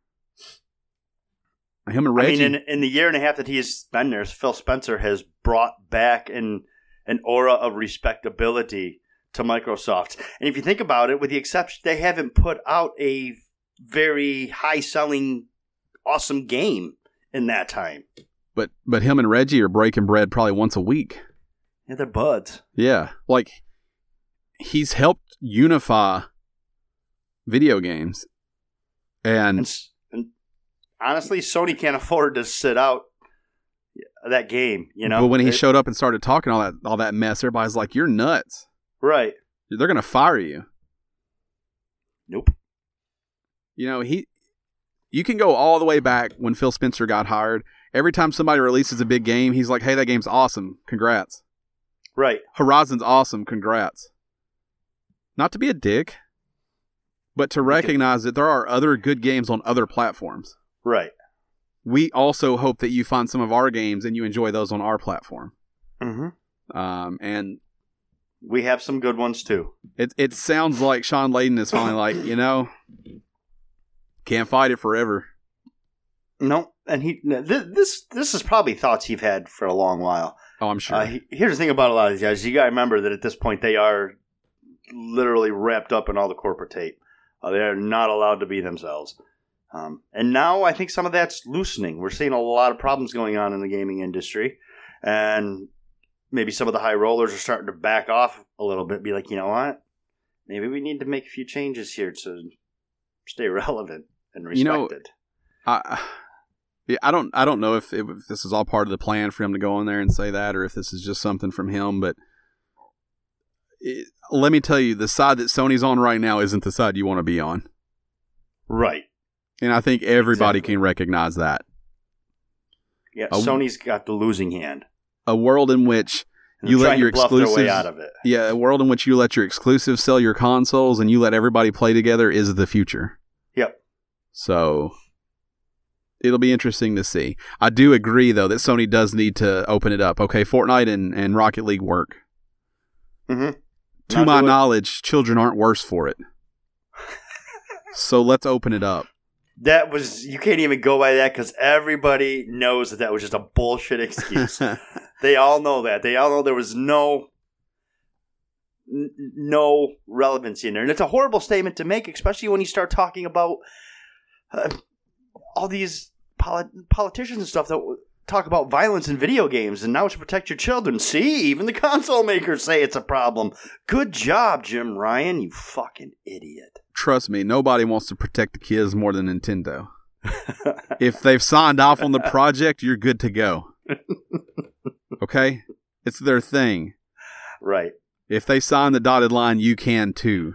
Him and Reggie. I mean, in, in the year and a half that he has been there, Phil Spencer has brought back an, an aura of respectability to Microsoft. And if you think about it, with the exception, they haven't put out a very high-selling, awesome game in that time. But but him and Reggie are breaking bread probably once a week. Yeah, they're buds. Yeah. Like, he's helped unify video games. And, and, and honestly, Sony can't afford to sit out that game, you know? But when he it, showed up and started talking all that all that mess, everybody's like, you're nuts. Right. They're going to fire you. Nope. You know, he... You can go all the way back when Phil Spencer got hired. Every time somebody releases a big game, he's like, hey, that game's awesome. Congrats. Right. Horizon's awesome. Congrats. Not to be a dick, but to recognize that there are other good games on other platforms. Right. We also hope that you find some of our games and you enjoy those on our platform. Mm-hmm. Um, and we have some good ones, too. It, it sounds like Sean Layden is finally like, you know... Can't fight it forever. No, and he this this, this is probably thoughts he's had for a long while. Oh, I'm sure. Uh, he, here's the thing about a lot of these guys: you got to remember that at this point they are literally wrapped up in all the corporate tape. Uh, they are not allowed to be themselves. Um, and now I think some of that's loosening. We're seeing a lot of problems going on in the gaming industry, and maybe some of the high rollers are starting to back off a little bit. Be like, you know what? Maybe we need to make a few changes here to stay relevant and respected. You know, I, yeah, I don't, I don't know if, it, if this is all part of the plan for him to go in there and say that, or if this is just something from him. But it, let me tell you, the side that Sony's on right now isn't the side you want to be on. Right. And I think everybody exactly. can recognize that. Yeah, a, Sony's got the losing hand. A world in which you let your exclusives way out of it. Yeah, a world in which you let your exclusives sell your consoles and you let everybody play together is the future. Yep. So it'll be interesting to see. I do agree though that Sony does need to open it up. Okay, Fortnite and, and Rocket League work. Mm-hmm. To Not my do knowledge, children aren't worse for it. So let's open it up. That was, you can't even go by that because everybody knows that that was just a bullshit excuse. They all know that. They all know there was no n- no relevancy in there. And it's a horrible statement to make, especially when you start talking about uh, all these polit- politicians and stuff that w- talk about violence in video games. And now it's to protect your children. See, even the console makers say it's a problem. Good job, Jim Ryan, you fucking idiot. Trust me, nobody wants to protect the kids more than Nintendo. If they've signed off on the project, you're good to go. Okay? It's their thing. Right. If they sign the dotted line, you can too.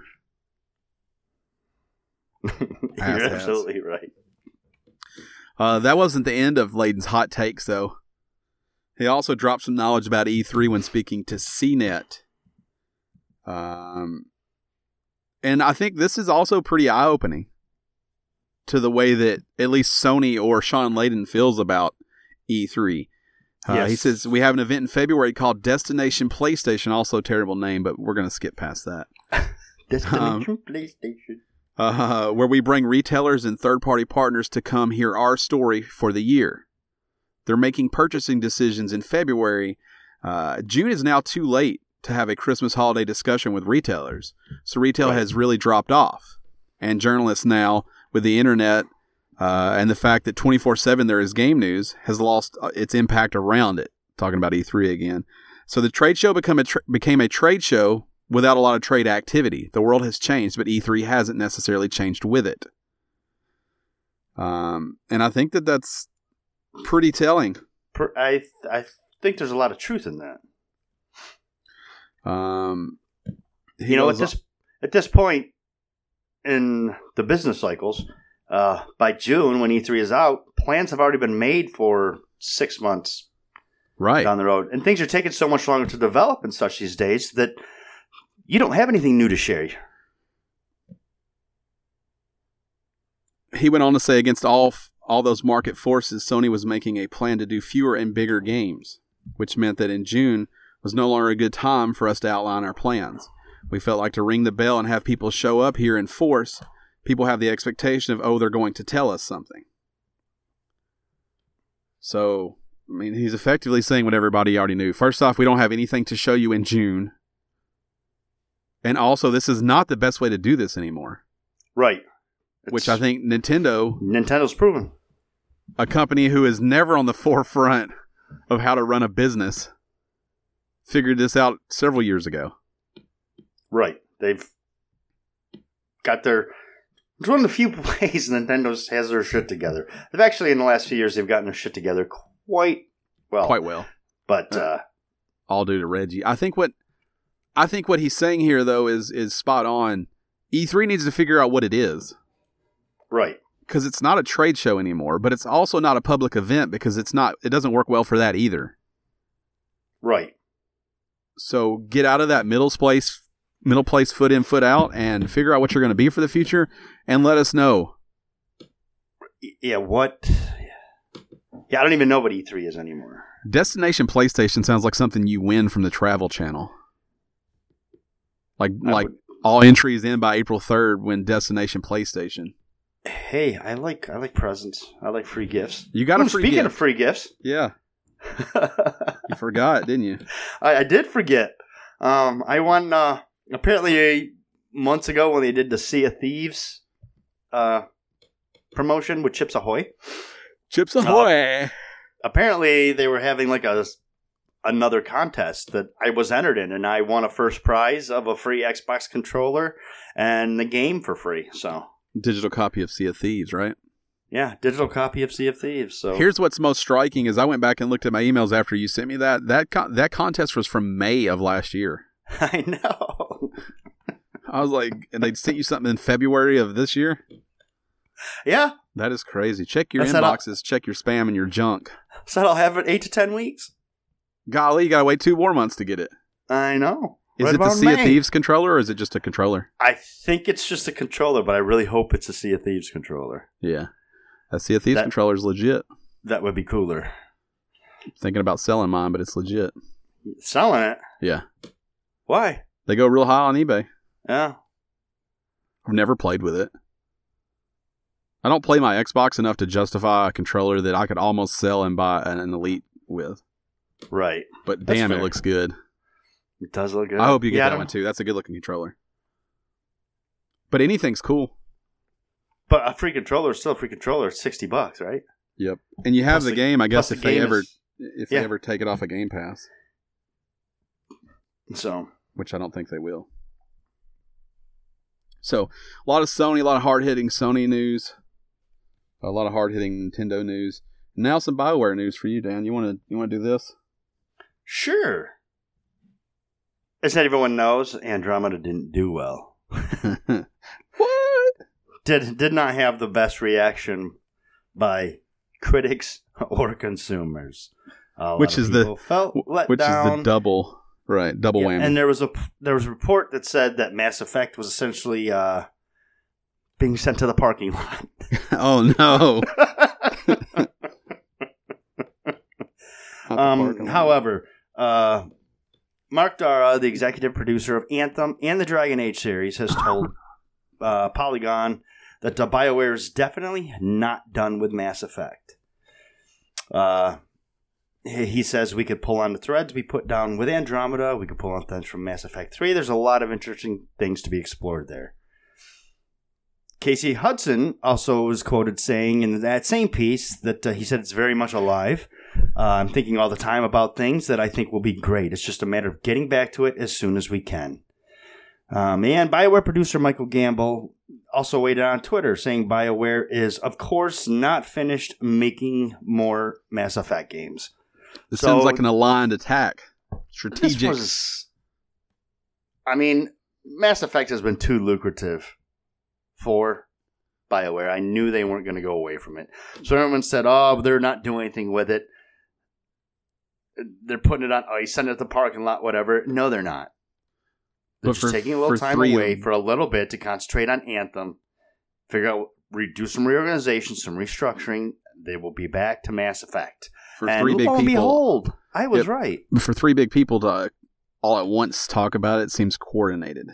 You're absolutely right. Uh, that wasn't the end of Layden's hot takes, though. He also dropped some knowledge about E three when speaking to C net. Um, and I think this is also pretty eye-opening to the way that at least Sony or Sean Layden feels about E three. Uh, yes. He says, we have an event in February called Destination PlayStation, also a terrible name, but we're going to skip past that. Destination um, PlayStation. Uh, where we bring retailers and third-party partners to come hear our story for the year. They're making purchasing decisions in February. Uh, June is now too late to have a Christmas holiday discussion with retailers. So retail right. has really dropped off. And journalists now, with the internet uh, and the fact that twenty-four seven there is game news, has lost its impact around it. Talking about E three again. So the trade show become a tra- became a trade show without a lot of trade activity. The world has changed, but E three hasn't necessarily changed with it. Um, and I think that that's pretty telling. I I think there's a lot of truth in that. Um, you know, at this at this point in the business cycles, uh, by June when E three is out, plans have already been made for six months right down the road, and things are taking so much longer to develop and such these days that you don't have anything new to share. He went on to say, against all all those market forces, Sony was making a plan to do fewer and bigger games, which meant that in June was no longer a good time for us to outline our plans. We felt like to ring the bell and have people show up here in force. People have the expectation of, oh, they're going to tell us something. So, I mean, he's effectively saying what everybody already knew. First off, we don't have anything to show you in June. And also, this is not the best way to do this anymore. Right. It's, which I think Nintendo... Nintendo's proven. A company who is never on the forefront of how to run a business figured this out several years ago. Right. They've got their... It's one of the few ways Nintendo has their shit together. They've actually, in the last few years, they've gotten their shit together quite well. Quite well. But... Uh, all due to Reggie. I think what... I think what he's saying here, though, is is spot on. E three needs to figure out what it is. Right. Because it's not a trade show anymore, but it's also not a public event because it's not. It doesn't work well for that either. Right. So get out of that middle place, middle place, foot in, foot out, and figure out what you're going to be for the future, and let us know. Yeah, what? Yeah, I don't even know what E three is anymore. Destination PlayStation sounds like something you win from the Travel Channel. Like I like would, all entries in by April third win Destination PlayStation. Hey, I like I like presents. I like free gifts. You got Ooh, a free Speaking gift. of free gifts. Yeah. You forgot, didn't you? I, I did forget. Um, I won, uh, apparently a, months ago when they did the Sea of Thieves uh, promotion with Chips Ahoy. Chips Ahoy! Uh, apparently they were having like a another contest that I was entered in, and I won a first prize of a free Xbox controller and the game for free. So digital copy of Sea of Thieves, right? Yeah, digital copy of Sea of Thieves. So here's what's most striking is I went back and looked at my emails after you sent me that. That con- that contest was from May of last year. I know. I was like, and they sent you something in February of this year? Yeah. That is crazy. Check your I inboxes, check your spam and your junk. So I'll have it eight to ten weeks. Golly, you gotta wait two more months to get it. I know. Is right it the Sea May. of Thieves controller or is it just a controller? I think it's just a controller, but I really hope it's a Sea of Thieves controller. Yeah. That Sea of Thieves that, controller is legit. That would be cooler. Thinking about selling mine, but it's legit. Selling it? Yeah. Why? They go real high on eBay. Yeah. I've never played with it. I don't play my Xbox enough to justify a controller that I could almost sell and buy an Elite with. Right. But That's damn, fair. it looks good. It does look good. I hope you get yeah, that one too. That's a good looking controller. But anything's cool. But a free controller is still a free controller. It's sixty bucks, right? Yep. And you have plus the, the game, I guess, if the they game ever is, if yeah. they ever take it off a of Game Pass. So, which I don't think they will. So, a lot of Sony, a lot of hard-hitting Sony news. A lot of hard-hitting Nintendo news. Now some BioWare news for you, Dan. You want to you want to do this? Sure. As everyone knows, Andromeda didn't do well. What? Did did not have the best reaction by critics or consumers. A which is the felt let which down. is the double right double yeah, whammy. And there was a there was a report that said that Mass Effect was essentially uh, being sent to the parking lot. Oh no! um, however, uh, Mark Dara, the executive producer of Anthem and the Dragon Age series, has told uh, Polygon that uh, BioWare is definitely not done with Mass Effect. Uh, he says we could pull on the threads we put down with Andromeda. We could pull on threads from Mass Effect three. There's a lot of interesting things to be explored there. Casey Hudson also was quoted saying in that same piece that uh, he said it's very much alive. Uh, I'm thinking all the time about things that I think will be great. It's just a matter of getting back to it as soon as we can. Um, and BioWare producer Michael Gamble also weighed in on Twitter saying BioWare is, of course, not finished making more Mass Effect games. This so, sounds like an aligned attack. Strategic. This was, I mean, Mass Effect has been too lucrative for BioWare. I knew they weren't going to go away from it. So everyone said, oh, they're not doing anything with it. They're putting it on ice, sending it to the parking lot, whatever. No, they're not. They're But just for- taking a little for time three- away for a little bit to concentrate on Anthem, figure out, re- do some reorganization, some restructuring. They will be back to Mass Effect. For and three big lo and people, behold, I was Yep. right. for three big people to all at once talk about it seems coordinated.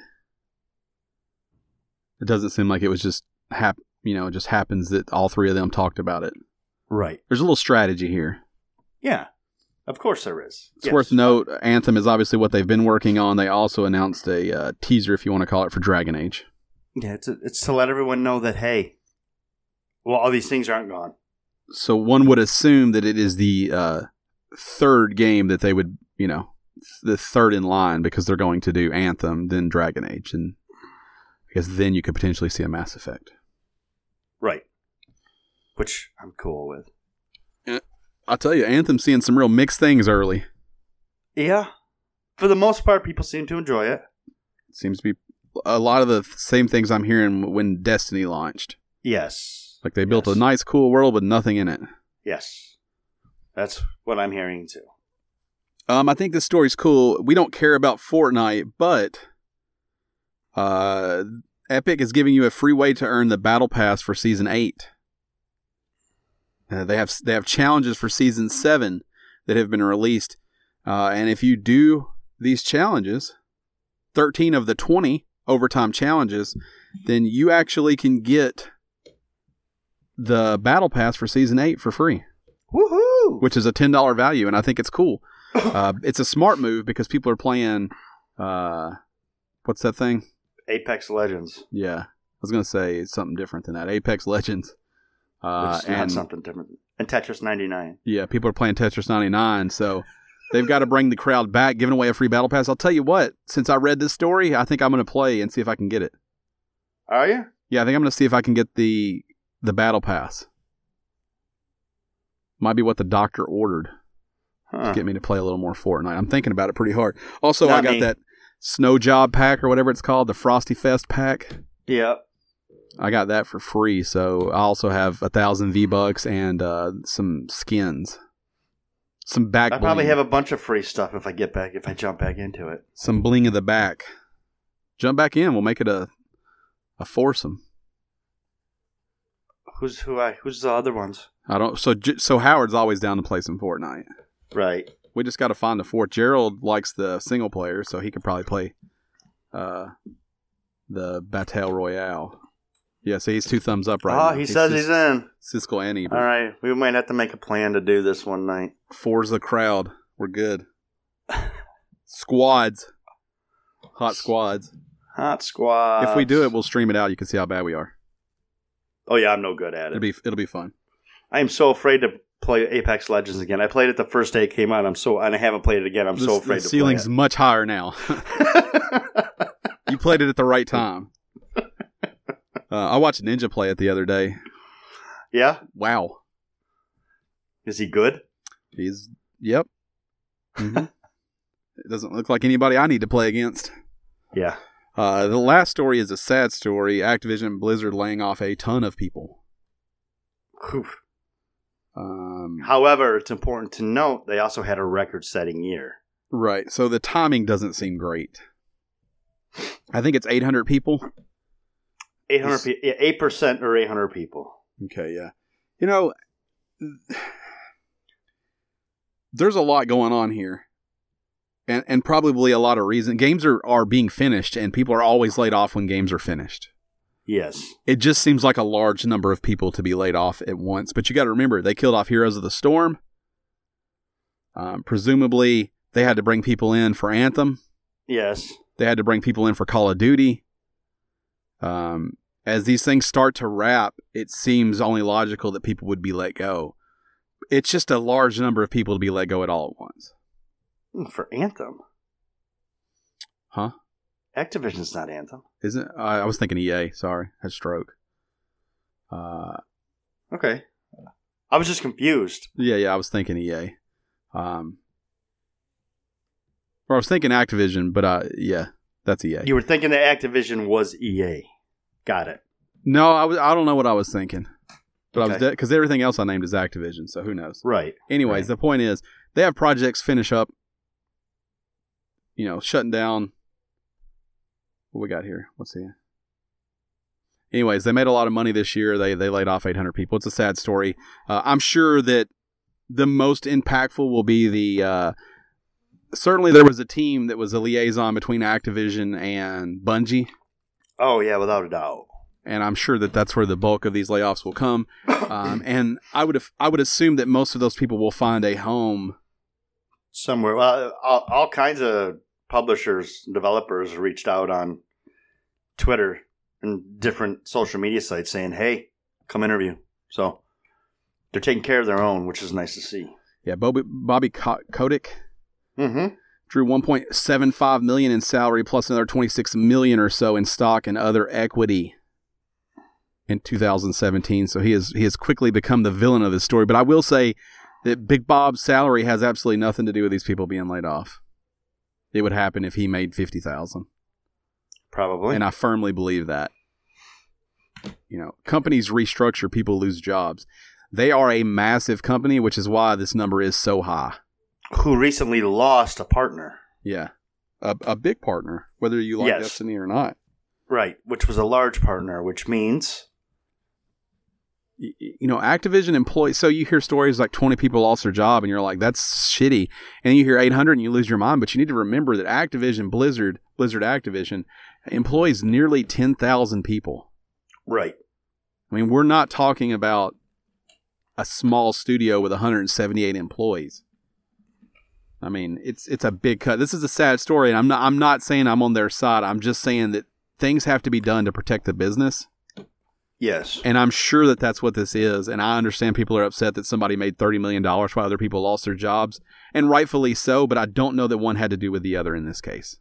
It doesn't seem like it was just hap- you know, it just happens that all three of them talked about it. Right. There's a little strategy here. Yeah. Of course there is. It's Yes. worth note, Anthem is obviously what they've been working on. They also announced a uh, teaser, if you want to call it, for Dragon Age. Yeah, it's, a, it's to let everyone know that, hey, well, all these things aren't gone. So one would assume that it is the uh, third game that they would, you know, the third in line, because they're going to do Anthem, then Dragon Age, and I guess then you could potentially see a Mass Effect. Right. Which I'm cool with. I'll tell you, Anthem's seeing some real mixed things early. Yeah. For the most part, people seem to enjoy it. Seems to be a lot of the same things I'm hearing when Destiny launched. Yes. Like they built Yes. a nice, cool world with nothing in it. Yes. That's what I'm hearing too. Um, I think this story's cool. We don't care about Fortnite, but uh, Epic is giving you a free way to earn the Battle Pass for Season eight. Uh, they have they have challenges for Season seven that have been released. Uh, and if you do these challenges, thirteen of the twenty overtime challenges, then you actually can get the Battle Pass for Season eight for free. Woohoo! Which is a ten dollars value, and I think it's cool. Uh, it's a smart move because people are playing, uh, what's that thing? Apex Legends. Yeah, I was going to say something different than that. Apex Legends. Uh, Which is not and something different. And Tetris ninety-nine. yeah, people are playing Tetris ninety-nine, so they've got to bring the crowd back, giving away a free Battle Pass. I'll tell you what, since I read this story, I think I'm going to play and see if I can get it. Are you? Yeah, I think I'm going to see if I can get the the Battle Pass. Might be what the doctor ordered. Huh. To get me to play a little more Fortnite. I'm thinking about it pretty hard. Also, Not I got me. that Snow Job pack or whatever it's called, the Frosty Fest pack. Yep. I got that for free, so I also have a thousand V-Bucks and uh, some skins. Some back I probably bling. have a bunch of free stuff if I get back, if I jump back into it. Some bling in the back. Jump back in. We'll make it a a foursome. Who's who? I who's the other ones? I don't. So J- so Howard's always down to play some Fortnite. Right. We just got to find a fourth. Gerald likes the single player, so he could probably play uh, the Battle Royale. Yeah, so he's two thumbs up right oh, now. he says Sis- he's in. Siskel and Ebert. All right, we might have to make a plan to do this one night. Forza crowd. We're good. Squads. Hot squads. Hot squad. If we do it, we'll stream it out. You can see how bad we are. Oh yeah, I'm no good at it. It'll be it'll be fun. I am so afraid to play Apex Legends again. I played it the first day it came out. I'm so and I haven't played it again. I'm The- so afraid the to ceiling's play much higher now. it. You played it at the right time. Uh, I watched Ninja play it the other day. Yeah, Wow. is he good? He's yep. Mhm. It doesn't look like anybody I need to play against. Yeah. Uh, the last story is a sad story. Activision and Blizzard laying off a ton of people. Oof. Um, However, it's important to note they also had a record-setting year. Right. So the timing doesn't seem great. I think it's eight hundred people. eight hundred pe- yeah, eight percent or eight hundred people. Okay, yeah. You know, there's a lot going on here. And and probably a lot of reason. Games are, are being finished, and people are always laid off when games are finished. Yes. It just seems like a large number of people to be laid off at once. But you got to remember, they killed off Heroes of the Storm. Um, presumably, they had to bring people in for Anthem. Yes. They had to bring people in for Call of Duty. Um, as these things start to wrap, it seems only logical that people would be let go. It's just a large number of people to be let go at all at once. For Anthem? Huh? Activision's not Anthem. Isn't? Uh, I was thinking E A. Sorry, had a stroke. Uh, okay. I was just confused. Yeah, yeah, I was thinking E A. Um, or I was thinking Activision, but uh, yeah, that's E A. You were thinking that Activision was E A. Got it. No, I was. I don't know what I was thinking, but Okay. I was because everything else I named is Activision, so who knows? Right. Anyways, Right. the point is they have projects finish up. You know, shutting down. What we got here? What's the? Anyways, they made a lot of money this year. They they laid off eight hundred people. It's a sad story. Uh, I'm sure that the most impactful will be the. Uh, certainly, there was a team that was a liaison between Activision and Bungie, Oh, yeah, without a doubt. and I'm sure that that's where the bulk of these layoffs will come. Um, and I would I would assume that most of those people will find a home. Somewhere. Well, all, all kinds of publishers, developers reached out on Twitter and different social media sites saying, hey, come interview. So they're taking care of their own, which is nice to see. Yeah, Bobby, Bobby Ko- Kotick Mm-hmm. drew one point seven five million dollars in salary plus another twenty-six million dollars or so in stock and other equity in two thousand seventeen. So he has he has quickly become the villain of this story. But I will say that Big Bob's salary has absolutely nothing to do with these people being laid off. It would happen if he made fifty thousand dollars. Probably. And I firmly believe that. You know, companies restructure, people lose jobs. They are a massive company, which is why this number is so high. Who recently lost a partner. Yeah. A, a big partner, whether you like Yes. Destiny or not. Right, which was a large partner, which means... Y- You know, Activision employees, so you hear stories like twenty people lost their job and you're like, that's shitty. And you hear eight hundred and you lose your mind. But you need to remember that Activision, Blizzard, Blizzard Activision employs nearly ten thousand people. Right. I mean, we're not talking about a small studio with one hundred seventy-eight employees. I mean, it's it's a big cut. This is a sad story, and I'm not I'm not saying I'm on their side. I'm just saying that things have to be done to protect the business, Yes. and I'm sure that that's what this is. And I understand people are upset that somebody made thirty million dollars while other people lost their jobs, and rightfully so. But I don't know that one had to do with the other in this case.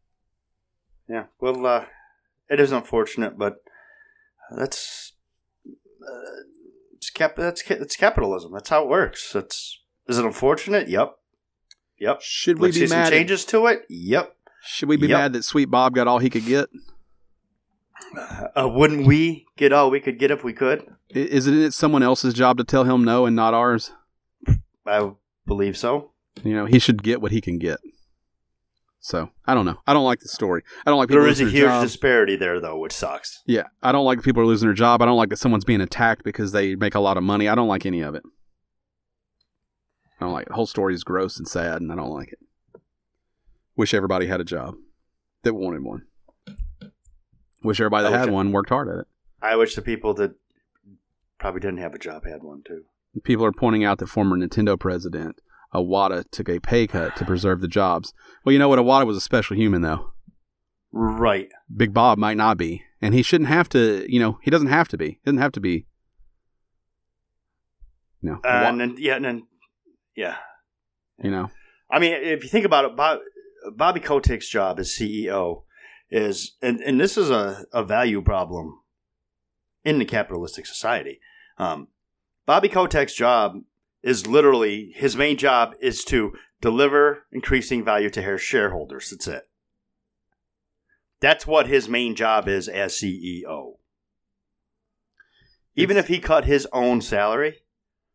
Yeah. Well, uh, it is unfortunate, but that's uh, it's cap. That's ca- it's capitalism. That's how it works. It's is it unfortunate? Yep. Yep. Should we Let's be see some mad? At, changes to it? Yep. should we be Yep. mad that Sweet Bob got all he could get? Uh, wouldn't we get all we could get if we could? I- Isn't it someone else's job to tell him no and not ours? I believe so. You know, he should get what he can get. So, I don't know. I don't like the story. I don't like people There is a losing huge their job. disparity there, though, which sucks. Yeah, I don't like that people are losing their job. I don't like that someone's being attacked because they make a lot of money. I don't like any of it. I don't like it. The whole story is gross and sad, and I don't like it. Wish everybody had a job that wanted one. Wish everybody that I wish had I- one worked hard at it. I wish the people that probably didn't have a job had one, too. People are pointing out that former Nintendo president Iwata took a pay cut to preserve the jobs. Well, you know what? Iwata was a special human, though. Right. Big Bob might not be. And he shouldn't have to, you know, he doesn't have to be. He doesn't have to be. You know, Uh, and then, yeah, and then, yeah. you know. I mean, if you think about it, Bob, Bobby Kotick's job as C E O is, and, and this is a, a value problem in the capitalistic society. Um, Bobby Kotick's job is literally, his main job is to deliver increasing value to his shareholders. That's it. That's what his main job is as C E O. Even It's- if he cut his own salary,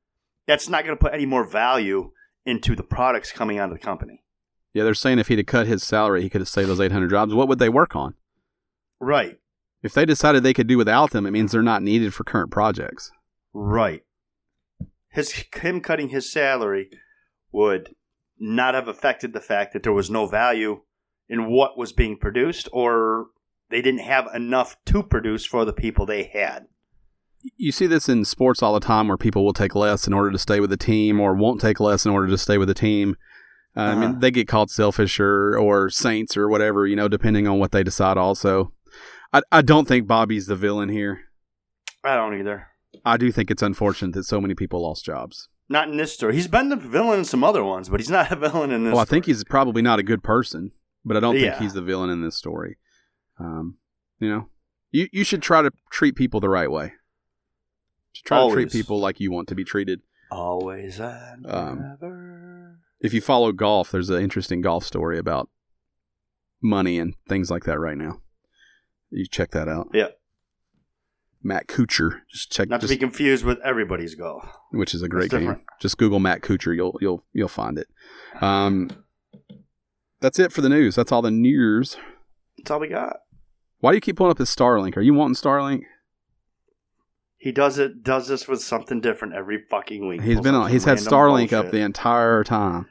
that's not going to put any more value into the products coming out of the company. Yeah, they're saying if he'd have cut his salary, he could have saved those eight hundred jobs. What would they work on? Right. If they decided they could do without them, it means they're not needed for current projects. Right. His him cutting his salary would not have affected the fact that there was no value in what was being produced, or they didn't have enough to produce for the people they had. You see this in sports all the time where people will take less in order to stay with the team or won't take less in order to stay with the team. Uh, uh-huh. I mean, they get called selfish or, or saints or whatever, you know, depending on what they decide also. I, I don't think Bobby's the villain here. I don't either. I do think it's unfortunate that so many people lost jobs. Not in this story. He's been the villain in some other ones, but he's not a villain in this Well, I story. think he's probably not a good person, but I don't Yeah. think he's the villain in this story. Um, you know, you, you should try to treat people the right way. Try Always. to treat people like you want to be treated. Always and Um, forever. If you follow golf, there's an interesting golf story about money and things like that right now. You check that out. Yeah. Matt Kuchar. Just check. Not to just, be confused with everybody's golf. which is a great It's game. different. Just Google Matt Kuchar. You'll you'll you'll find it. Um, that's it for the news. That's all the news. That's all we got. Why do you keep pulling up this Starlink? Are you wanting Starlink? He does it. Does this with something different every fucking week. He's Pulls been up on. He's some had random Starlink up bullshit. the entire time.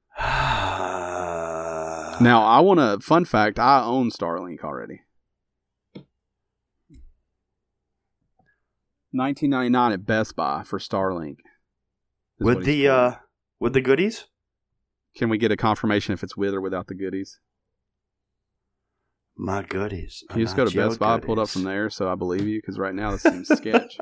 Now I want to. Fun fact: I own Starlink already. nineteen ninety-nine at Best Buy for Starlink. is what with he's the quoting. uh, with the goodies. Can we get a confirmation if it's with or without the goodies? My goodies. You just go to Best Buy, pull it up from there, so I believe you, because right now this seems sketch.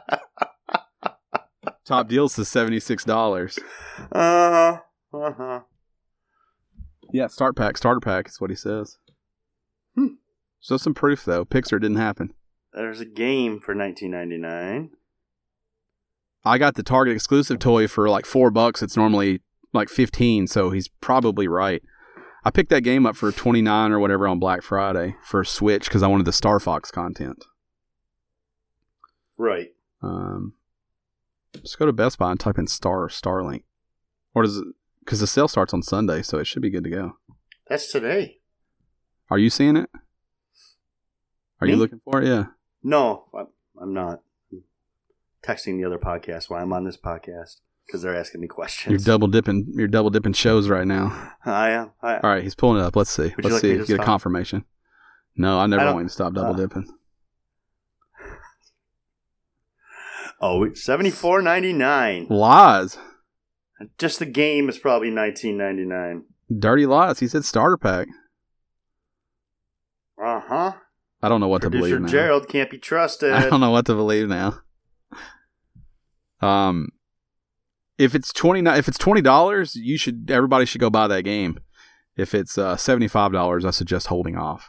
Top deal says seventy-six dollars. Uh huh. Uh huh. Yeah, start pack, starter pack is what he says. Hmm. So some proof, though. Pixar didn't happen. There's a game for nineteen ninety-nine. I got the Target exclusive toy for like four bucks. It's normally like fifteen, so he's probably right. I picked that game up for twenty-nine or whatever on Black Friday for a Switch because I wanted the Star Fox content. Right. Um, just go to Best Buy and type in Star Starlink. Or does it? Because the sale starts on Sunday, so it should be good to go. That's today. Are you seeing it? Are Me? you looking for it? Yeah. No, I'm- I'm not. I'm texting the other podcast while I'm on this podcast because they're asking me questions. You're double dipping. You're double dipping shows right now. I am. I, All right, he's pulling it up. Let's see. you Let's like see me if to you get a stop? confirmation. No, I never I don't- want you to stop double uh, dipping. Oh, seventy-four ninety-nine. Lies. Just the game is probably nineteen ninety-nine. Dirty lies. He said starter pack. Uh huh. I don't know what Producer to believe now. Gerald can't be trusted. I don't know what to believe now. Um, if it's twenty if it's twenty dollars, you should everybody should go buy that game. If it's uh, seventy five dollars, I suggest holding off.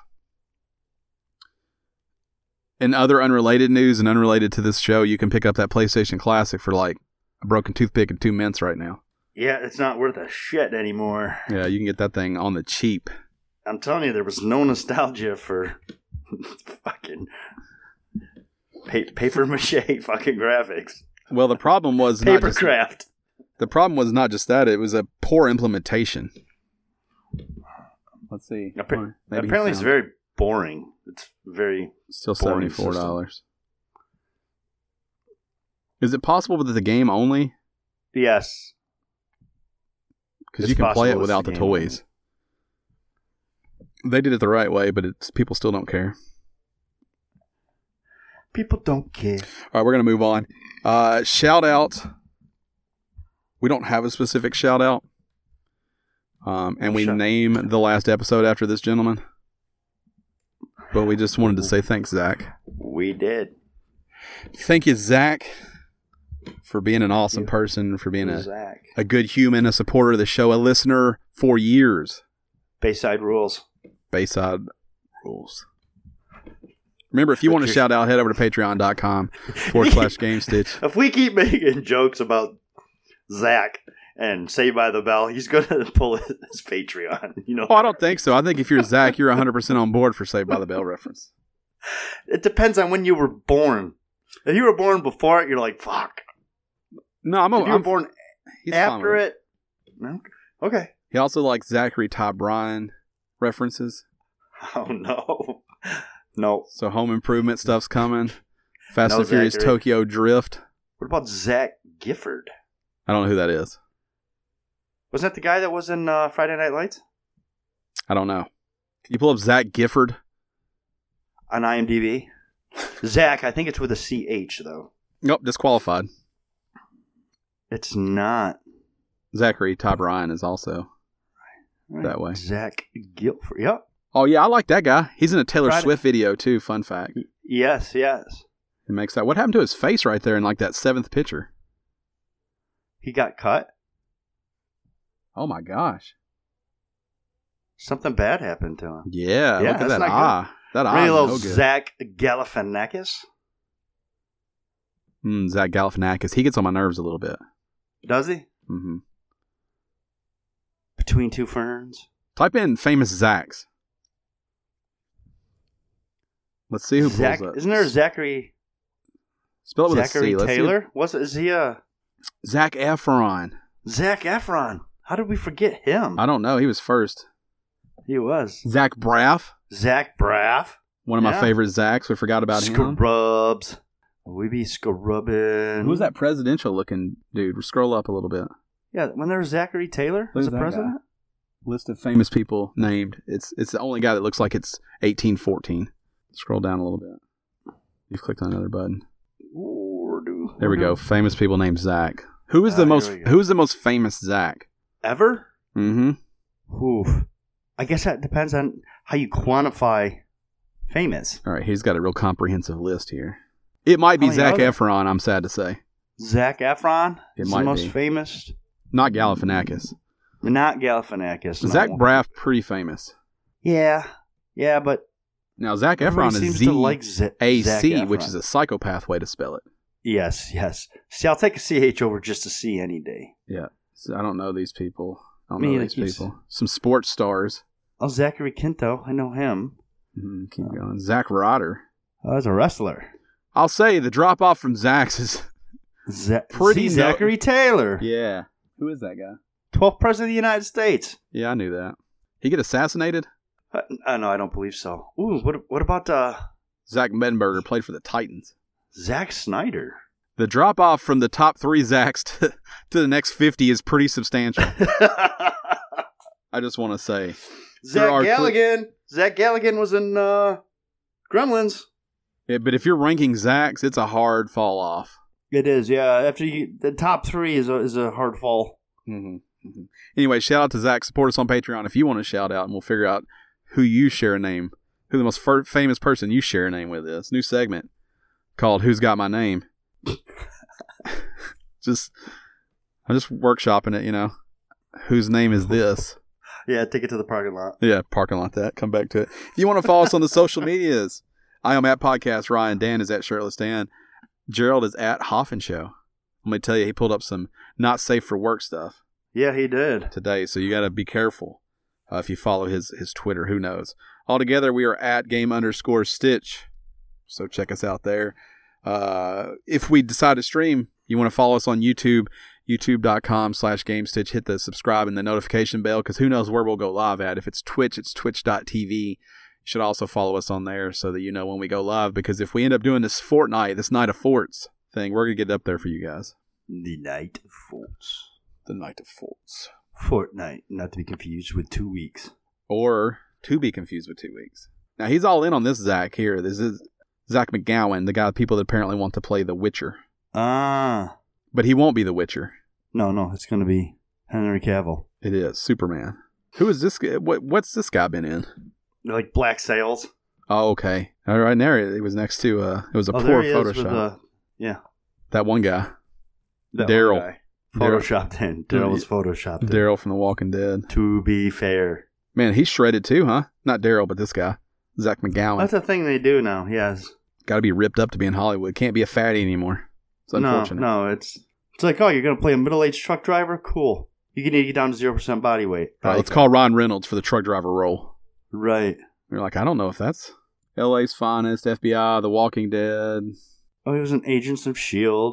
In other unrelated news and unrelated to this show, you can pick up that PlayStation Classic for like a broken toothpick and two mints right now. Yeah, it's not worth a shit anymore. Yeah, you can get that thing on the cheap. I'm telling you, there was no nostalgia for fucking pa- paper mache fucking graphics. Well, the problem was not just, Papercraft. the problem was not just that; it was a poor implementation. Let's see. Appa- Maybe he Apparently, it's found very boring. It's very. it. Still boring seventy four dollars. Is it possible with the game only? Yes. Because It's you can play possible it it's without the the game toys. They did it the right way, but it's people still don't care. People don't care. All right, we're going to move on. Uh, shout out. We don't have a specific shout out. Um, and we Sure. name the last episode after this gentleman. But we just wanted to say thanks, Zach. We did. Thank you, Zach, for being an awesome you. person, for being a, Zach. a good human, a supporter of the show, a listener for years. Bayside Rules. Bayside Rules. Remember, if you want to shout out, head over to patreon.com forward slash game stitch. If we keep making jokes about Zach and Saved by the Bell, he's going to pull his Patreon. You know, Oh, I don't think so. I think if you're Zach, you're one hundred percent on board for Saved by the Bell reference. it depends on when you were born. If you were born before it, you're like, fuck. No, I'm. A, if you were I'm born he's fine after with it. No. Okay. He also likes Zachary Todd Bryan references. Oh no, no. So Home Improvement stuff's coming. Fast No and Furious Zachary. Tokyo Drift. What about Zach Gifford? I don't know who that is. Wasn't that the guy that was in uh, Friday Night Lights I don't know. Can you pull up Zach Gifford? on IMDb? Zach, I think it's with a C H though. Nope, disqualified. It's not. Zachary Todd Bryan is also Right. that way. Zach Gifford. Yep. Oh yeah, I like that guy. He's in a Taylor Friday- Swift video too. Fun fact. Yes, yes. It makes that. What happened to his face right there in like that seventh picture? He got cut. Oh my gosh. Something bad happened to him. Yeah, Yeah, look at that's that not eye. That eye Really is little no good. Zach Galifianakis. Mm, Zach Galifianakis. He gets on my nerves a little bit. Does he? hmm Between Two Ferns. Type in famous Zachs. Let's see who Zach, pulls up. isn't there a Zachary Spell it with Zachary a C. Let's see. Taylor? Was it? Is he a Zac Efron. Zach Efron? How did we forget him? I don't know. He was first. He was Zach Braff. Zach Braff. One of my Yeah. favorite Zachs. We forgot about him. Scrubs. We be scrubbing. Who was that presidential looking dude? Scroll up a little bit. Yeah, when there was Zachary Taylor Who's as a that president. List of famous people named. It's it's the only guy that looks like it's eighteen fourteen. Scroll down a little bit. You've clicked on another button. Ooh, do- There we do- go. Famous people named Zach. Who is Ah, the here most we go. Who is the most famous Zach? Ever? Mm-hmm. Oof. I guess that depends on how you quantify famous. All right, he's got a real comprehensive list here. It might be How many Zac are there? Efron, I'm sad to say. Zach Efron It is might the most be. famous. Not Galifianakis. Not Galifianakis. no. Zach Braff, pretty famous. Yeah, yeah, but Now, Zac everybody Efron is seems Z to like Z- A Zac C, Efron. which is a psychopath way to spell it. Yes, yes. See, I'll take a C H over just a C any day. Yeah. So I don't know these people. I don't Me know neither. these He's- people. Some sports stars. Oh, Zachary Quinto. I know him. Mhm, keep going. Zach Ryder. Oh, as a wrestler. I'll say the drop off from Zach's is Z- Pretty Z- no- Zachary Taylor. yeah. Who is that guy? twelfth president of the United States. Yeah, I knew that. He get assassinated? Uh, uh, no, I don't believe so. Ooh, what what about uh, Zach Mettenberger played for the Titans. Zack Snyder? The drop off from the top three Zachs to, to the next fifty is pretty substantial. I just want to say. Zach are cl- Galligan. Zach Galligan was in uh, Gremlins. Yeah, but if you're ranking Zachs, it's a hard fall off. It is, yeah. After you, the top three is a, is a hard fall. Mm-hmm. Mm-hmm. Anyway, shout out to Zach. Support us on Patreon if you want to shout out, and we'll figure out who you share a name, who the most fir- famous person you share a name with is. New segment called "Who's Got My Name." just, I'm just workshopping it, you know. Whose name is this? Yeah, take it to the parking lot. Yeah, parking lot that. Come back to it. If you want to follow us on the social medias, I am at Podcast Ryan. Dan is at Shirtless Dan. Gerald is at Hoffin Show. Let me tell you, he pulled up some not safe for work stuff Yeah, he did. today, so you got to be careful uh, if you follow his his Twitter. Who knows? Altogether, we are at game underscore stitch, so check us out there. Uh, if we decide to stream, you want to follow us on YouTube, youtube.com slash game stitch. Hit the subscribe and the notification bell, because who knows where we'll go live at. If it's Twitch, it's twitch dot t v. You should also follow us on there so that you know when we go live, because if we end up doing this Fortnite, this Night of Forts thing, we're going to get it up there for you guys. The Night of Forts. The Night of Forts. Fortnite, not to be confused with two weeks. Or to be confused with two weeks. Now, he's all in on this Zach here. This is Zach McGowan, the guy people that apparently want to play The Witcher. Ah. But he won't be The Witcher. No, no, it's going to be Henry Cavill. It is Superman. Who is this guy? What, what's this guy been in? Like Black Sails. Oh, okay. All right, there it was next to, uh, it was a Oh, poor there he is Photoshop. with, uh, yeah. That one guy. that Daryl. one guy. Daryl. Photoshopped in. Daryl was photoshopped in. Daryl from The Walking Dead. To be fair. Man, he's shredded too, huh? Not Daryl, but this guy. Zach McGowan. That's a thing they do now, yes. Got to be ripped up to be in Hollywood. Can't be a fatty anymore. It's unfortunate. No, no, it's it's like, oh, you're going to play a middle-aged truck driver? Cool. You can need to get down to zero percent body weight. All right, let's call Ron Reynolds for the truck driver role. Right. You're like, I don't know if that's L A's Finest, F B I, The Walking Dead. Oh, he was an Agents of S H I E L D.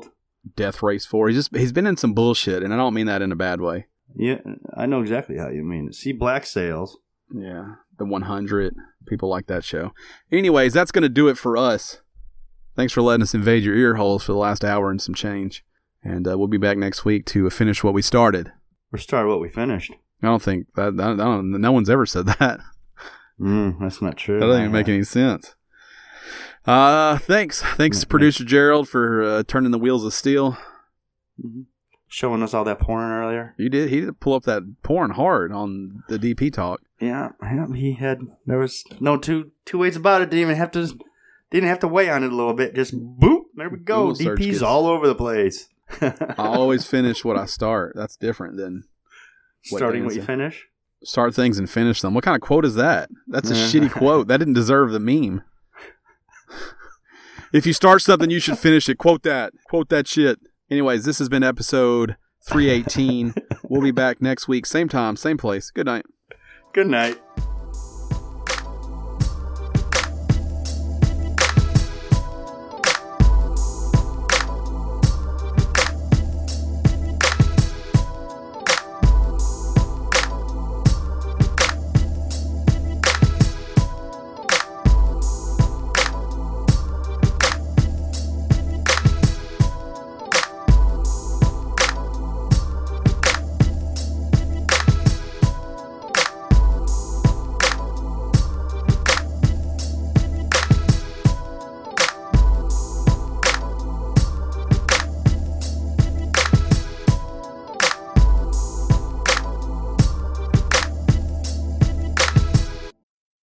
Death Race four. He's just he's been in some bullshit, and I don't mean that in a bad way. Yeah, I know exactly how you mean it. See Black Sails. Yeah, the one hundred. People like that show. Anyways, that's going to do it for us. Thanks for letting us invade your ear holes for the last hour and some change. And uh, we'll be back next week to finish what we started. Or start what we finished. I don't think that. I don't, no one's ever said that. Mm, that's not true. That doesn't even make any sense. Uh, thanks. Thanks, yeah, producer yeah. Gerald, for uh, turning the wheels of steel. Mm-hmm. Showing us all that porn earlier. You did. He did pull up that porn hard on the D P talk. Yeah, yeah. He had. There was no two two ways about it. Didn't even have to. Didn't have to weigh on it a little bit. Just boop. There we go. Google D P's all over the place. I always finish what I start. That's different than what starting what you finish. Start things and finish them. What kind of quote is that? That's a shitty quote. That didn't deserve the meme. If you start something, you should finish it. Quote that. Quote that shit. Anyways, this has been episode three eighteen. We'll be back next week. Same time, same place. Good night. Good night.